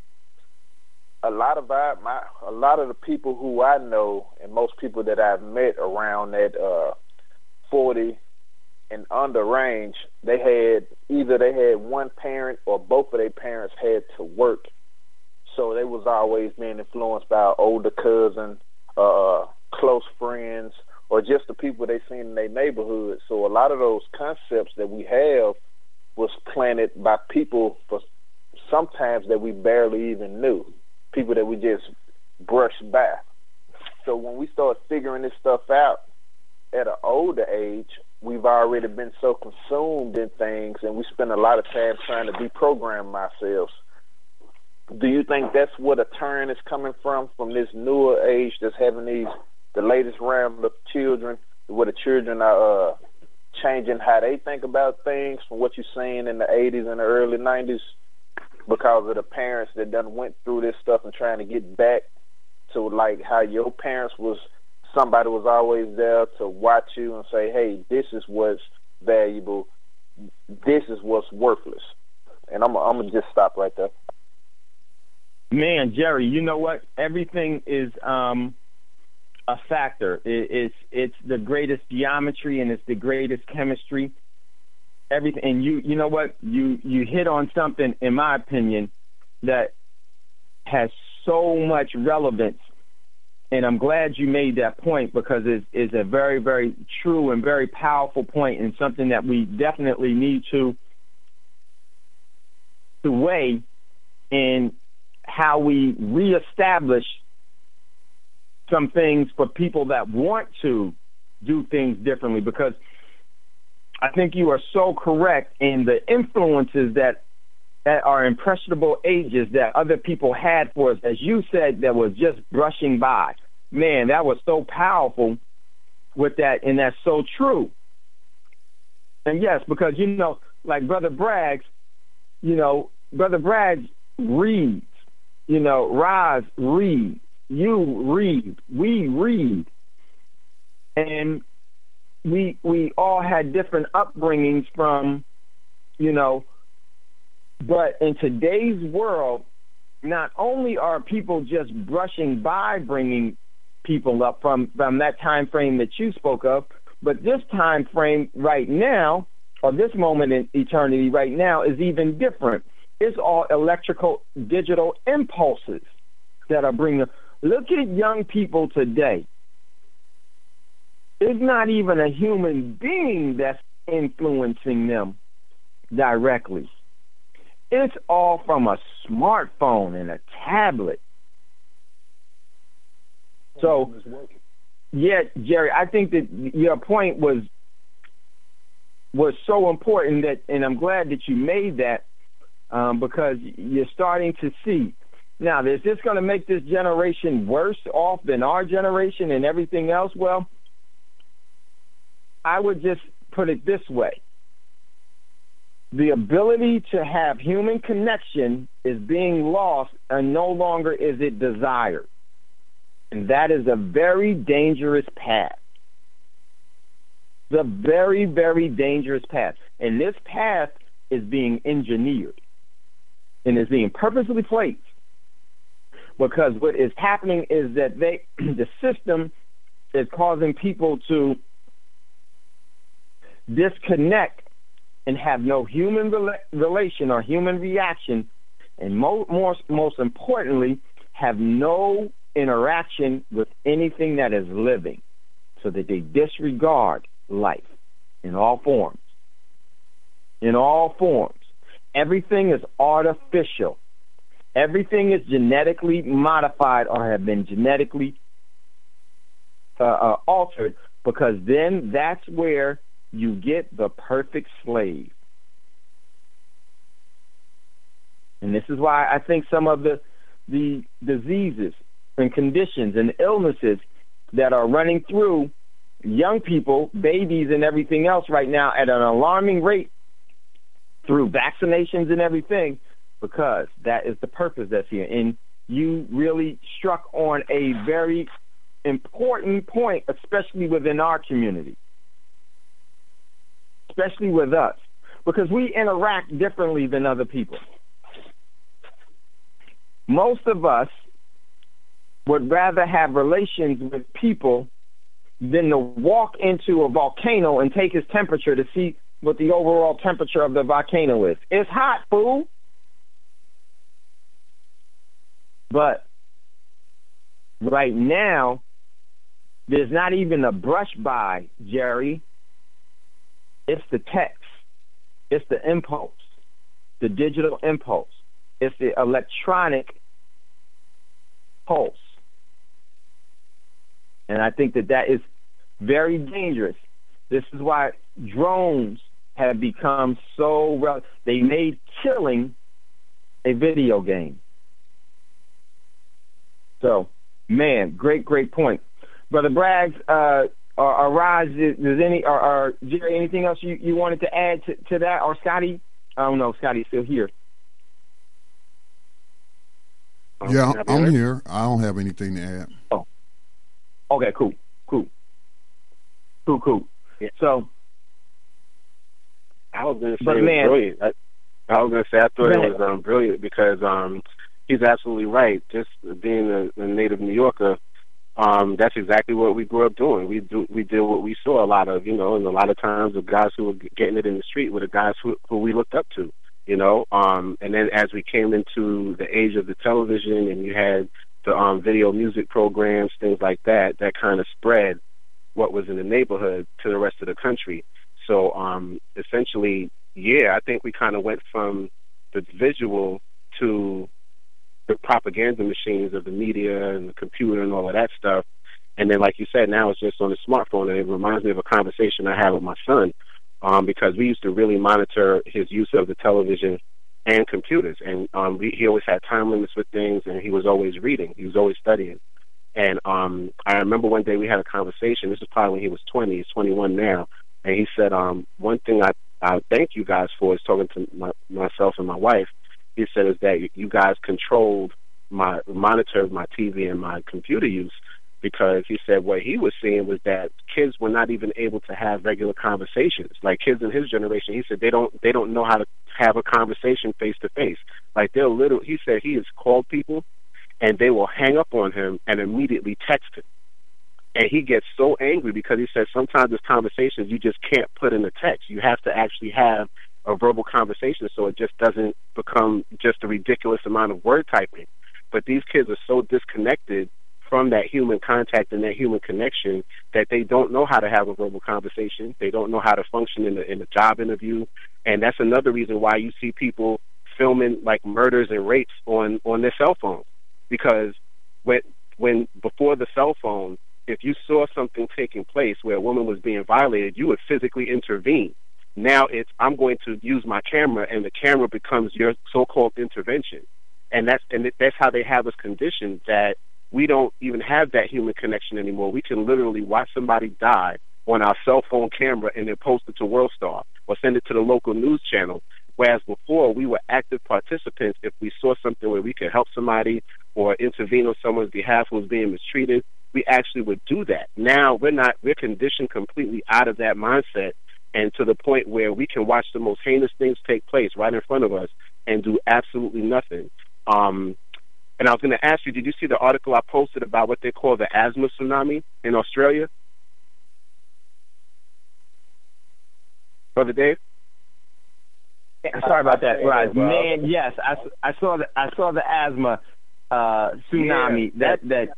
a lot of our, my, a lot of the people who I know and most people that I've met around that uh, forty and under range, they had either they had one parent or both of their parents had to work, so they was always being influenced by an older cousin, uh, close friends, or just the people they seen in their neighborhood. So a lot of those concepts that we have was planted by people for sometimes that we barely even knew, people that we just brushed by. So when we start figuring this stuff out at an older age, we've already been so consumed in things, and we spend a lot of time trying to deprogram ourselves. Do you think that's what a turn is coming from, from this newer age that's having these, the latest round of children, where the children are uh, changing how they think about things from what you're seeing in the eighties and the early nineties, because of the parents that done went through this stuff and trying to get back to like how your parents was, somebody was always there to watch you and say, hey, this is what's valuable, this is what's worthless. And I'm, I'm going to just stop right there. Man, Jerry, you know what? Everything is um, a factor. It, it's it's the greatest geometry and it's the greatest chemistry. Everything, and you you know what? You you hit on something, in my opinion, that has so much relevance. And I'm glad you made that point, because it's, it's a very, very true and very powerful point, and something that we definitely need to to weigh in how we reestablish some things for people that want to do things differently. Because I think you are so correct in the influences that at our impressionable ages that other people had for us, as you said, that was just brushing by. Man, that was so powerful with that, and that's so true. And yes, because, you know, like Brother Braggs, you know, Brother Braggs reads, you know, Roz reads, you read, we read. And we we all had different upbringings from, you know, but in today's world, not only are people just brushing by bringing people up from, from that time frame that you spoke of. But this time frame right now, or this moment in eternity right now, is even different. It's all electrical, digital impulses that are bringing. Look at young people today. It's not even a human being that's influencing them directly. It's all from a smartphone and a tablet. So, yeah, Jerry, I think that your point was was so important that, and I'm glad that you made that, um, because you're starting to see. Now, is this going to make this generation worse off than our generation and everything else? Well, I would just put it this way. The ability to have human connection is being lost, and no longer is it desired. And that is a very dangerous path. The very, very dangerous path. And this path is being engineered and is being purposely placed, because what is happening is that they, the system is causing people to disconnect and have no human rela- relation or human reaction, and mo- more, most importantly, have no interaction with anything that is living, so that they disregard life in all forms. In all forms. Everything is artificial. Everything is genetically modified or have been genetically uh, uh, altered, because then that's where you get the perfect slave. And this is why I think some of the the diseases and conditions and illnesses that are running through young people, babies, and everything else right now at an alarming rate through vaccinations and everything, because that is the purpose that's here. And you really struck on a very important point, especially within our community, especially with us, because we interact differently than other people. Most of us would rather have relations with people than to walk into a volcano and take its temperature to see what the overall temperature of the volcano is. It's hot, fool. But right now, there's not even a brush by, Jerry. It's the text. It's the impulse, the digital impulse. It's the electronic pulse. And I think that that is very dangerous. This is why drones have become so relevant. They made killing a video game. So, man, great, great point. Brother Braggs, uh, or, or Raj, does any, or, or Jerry, anything else you, you wanted to add to, to that? Or Scotty? I don't know, Scotty's still here. Yeah, I'm here. I don't have anything to add. Oh, okay, cool, cool, cool, cool. Yeah. So, I was going to say but it was man, brilliant. I, I was going to say I thought it was um, brilliant because um, he's absolutely right. Just being a, a native New Yorker, um, that's exactly what we grew up doing. We do we did what we saw a lot of, you know, and a lot of times the guys who were getting it in the street were the guys who, who we looked up to. You know, um, and then as we came into the age of the television and you had the um, video music programs, things like that, that kind of spread what was in the neighborhood to the rest of the country. So um, essentially, yeah, I think we kind of went from the visual to the propaganda machines of the media and the computer and all of that stuff. And then, like you said, now it's just on the smartphone, and it reminds me of a conversation I had with my son. Um, because we used to really monitor his use of the television and computers. And um, we, he always had time limits with things, and he was always reading. He was always studying. And um, I remember one day we had a conversation. This was probably when he was twenty. He's twenty-one now. And he said, um, one thing I, I thank you guys for is talking to my, myself and my wife. He said is that you guys controlled my, monitored my T V and my computer use. Because he said what he was seeing was that kids were not even able to have regular conversations. Like kids in his generation, he said they don't they don't know how to have a conversation face to face. Like they're little. He said he has called people, and they will hang up on him and immediately text him. And he gets so angry because he says sometimes there's conversations you just can't put in the text. You have to actually have a verbal conversation so it just doesn't become just a ridiculous amount of word typing. But these kids are so disconnected from that human contact and that human connection that they don't know how to have a verbal conversation. They don't know how to function in a, in a job interview. And that's another reason why you see people filming like murders and rapes on, on their cell phones. Because when, when before the cell phone, if you saw something taking place where a woman was being violated, you would physically intervene. Now it's, I'm going to use my camera, and the camera becomes your so-called intervention. And that's, and that's how they have us conditioned, that we don't even have that human connection anymore. We can literally watch somebody die on our cell phone camera and then post it to WorldStar or send it to the local news channel. Whereas before, we were active participants. If we saw something where we could help somebody or intervene on someone's behalf who was being mistreated, we actually would do that. Now we're not, we're conditioned completely out of that mindset, and to the point where we can watch the most heinous things take place right in front of us and do absolutely nothing. Um, and I was going to ask you, did you see the article I posted about what they call the asthma tsunami in Australia? Brother Dave? Sorry about that, right, man. Yes, I, I saw the I saw the asthma uh, tsunami. Yeah, that that.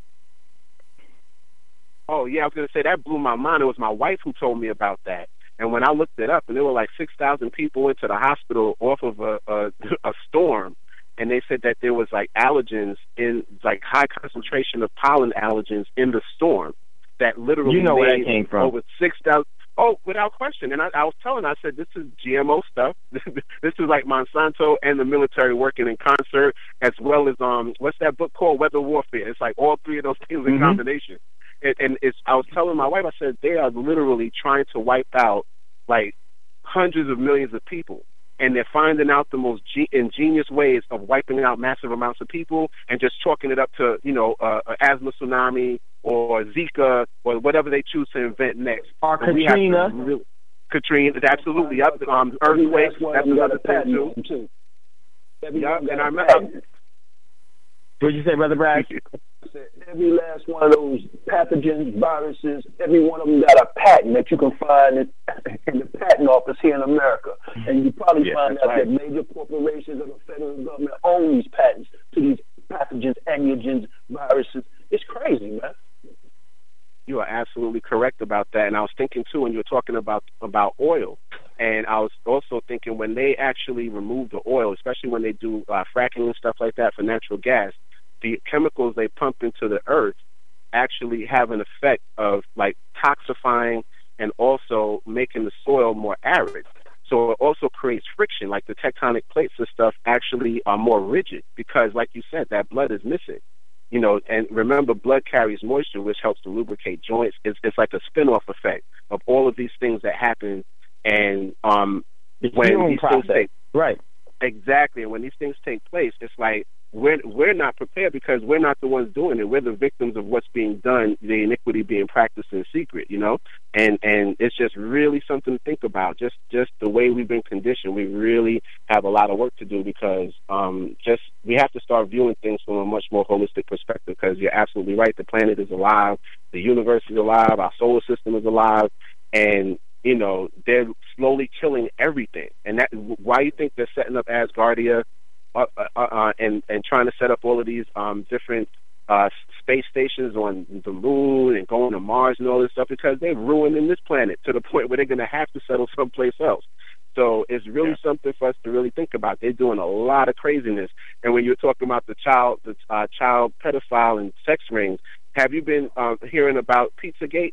Oh yeah, I was gonna say that blew my mind. It was my wife who told me about that, and when I looked it up, and there were like six thousand people went to the hospital off of a, a a storm, and they said that there was like allergens in like high concentration of pollen allergens in the storm that literally you know made where that came from. Over six thousand. Oh, without question. And I, I was telling her, I said, this is G M O stuff. This is like Monsanto and the military working in concert, as well as, um, what's that book called? Weather Warfare. It's like all three of those things in Mm-hmm. combination. And, and it's, I was telling my wife, I said, they are literally trying to wipe out, like, hundreds of millions of people. And they're finding out the most ge- ingenious ways of wiping out massive amounts of people and just chalking it up to, you know, uh, an asthma tsunami or Zika or whatever they choose to invent next. Or But we have to Katrina. really- Katrina, absolutely. Yep. Um, earthquakes, that's another thing, too. Yep, and I remember. What did you say, Brother Bragg? Every last one of those pathogens, viruses, every one of them got a patent that you can find in, in the patent office here in America. And you probably Yeah, find that's out right. that major corporations of the federal government own these patents to these pathogens, antigens, viruses. It's crazy, man. You are absolutely correct about that. And I was thinking, too, when you were talking about, about oil, and I was also thinking when they actually remove the oil, especially when they do uh, fracking and stuff like that for natural gas, the chemicals they pump into the earth actually have an effect of, like, toxifying and also making the soil more arid. So it also creates friction, like the tectonic plates and stuff actually are more rigid because, like you said, that blood is missing. You know, and remember, blood carries moisture, which helps to lubricate joints. It's, it's like a spin-off effect of all of these things that happen. And um, The when healing these process. things take Right. exactly, and when these things take place, it's like we're we're not prepared because we're not the ones doing it. We're the victims of what's being done, the iniquity being practiced in secret. You know, and and it's just really something to think about. Just just the way we've been conditioned, we really have a lot of work to do because um, just we have to start viewing things from a much more holistic perspective. Because you're absolutely right, the planet is alive, the universe is alive, our solar system is alive, and you know they're slowly killing everything. And that why you think they're setting up Asgardia. Uh, uh, uh, and, and trying to set up all of these um, different uh, space stations on the moon and going to Mars and all this stuff because they're ruining this planet to the point where they're going to have to settle someplace else. So it's really yeah. something for us to really think about. They're doing a lot of craziness. And when you're talking about the child, the uh, child pedophile and sex rings, have you been um, hearing about Pizzagate?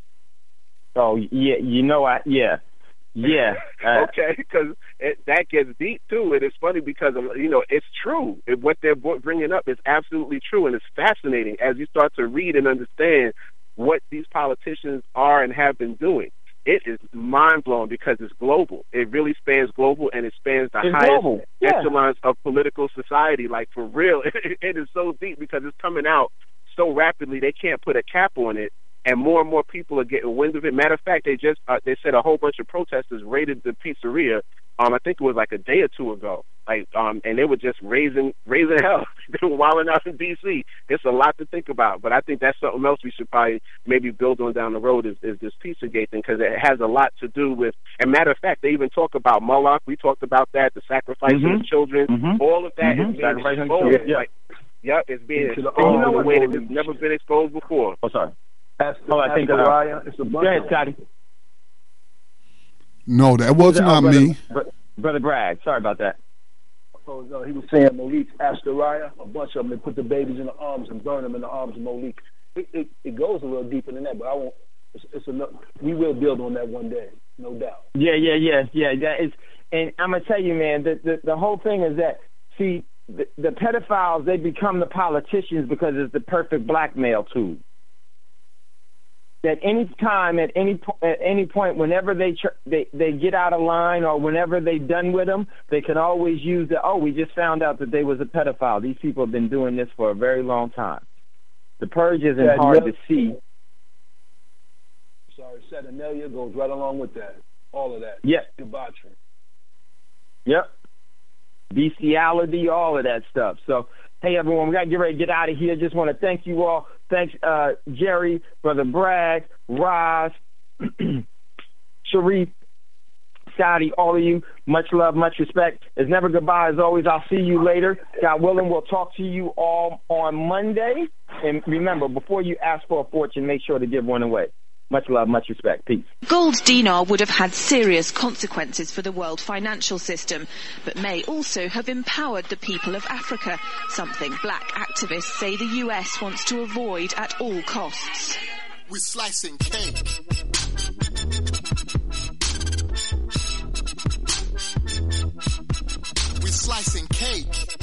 Oh yeah, you know I yeah. Yeah. Uh, okay, because that gets deep, too. And it's funny because, you know, it's true. It, what they're bringing up is absolutely true, and it's fascinating as you start to read and understand what these politicians are and have been doing. It is mind-blowing because it's global. It really spans global, and it spans the it's highest global. Yeah. echelons of political society. Like, for real, it, it is so deep because it's coming out so rapidly they can't put a cap on it. and more and more people are getting wind of it. Matter of fact, they just uh, they said a whole bunch of protesters raided the pizzeria. Um, I think it was like a day or two ago. Like, um, and they were just raising raising hell. They were wilding out in D C. It's a lot to think about, but I think that's something else we should probably maybe build on down the road is, is this Pizzagate thing, because it has a lot to do with. And matter of fact, they even talk about Moloch. We talked about that, the sacrifice Mm-hmm. of children. Mm-hmm. All of that Mm-hmm. is being Sacrifice of exposed. children, yeah. Like, yeah, it's being Into the exposed arms in a of way the that it's never been exposed before. Oh, sorry. Ask, Oh, I think that. Uh, Raya, it's a bunch go ahead, of Scotty. No, that was Oh, not brother, me. br- Brother Bragg, sorry about that. So, no, he was saying Malik, Astaraya, a bunch of them, they put the babies in the arms and burn them in the arms of Malik. It, it, it goes a little deeper than that, but I won't. It's, it's enough. We will build on that one day, no doubt. Yeah, yeah, yeah, yeah. That is, and I'm gonna tell you, man, the the, the whole thing is that see the, the pedophiles, they become the politicians because it's the perfect blackmail tool. That any time, at any po- at any point, whenever they tr- they they get out of line or whenever they're done with them, they can always use the oh, we just found out that they was a pedophile. These people have been doing this for a very long time. The purge isn't Yeah, hard yeah. to see. Sorry, Saturnalia goes right along with that. All of that. Yeah. Debauchery. Yep. Bestiality, all of that stuff. So, hey, everyone, we got to get ready to get out of here. Just want to thank you all. Thanks, uh, Jerry, Brother Bragg, Roz, Sharif, Scotty, all of you. Much love, much respect. It's never goodbye. As always, I'll see you later. God willing, we'll talk to you all on Monday. And remember, before you ask for a fortune, make sure to give one away. Much love, much respect. Peace. Gold dinar would have had serious consequences for the world financial system, but may also have empowered the people of Africa, something black activists say the U S wants to avoid at all costs. We're slicing cake. We're slicing cake.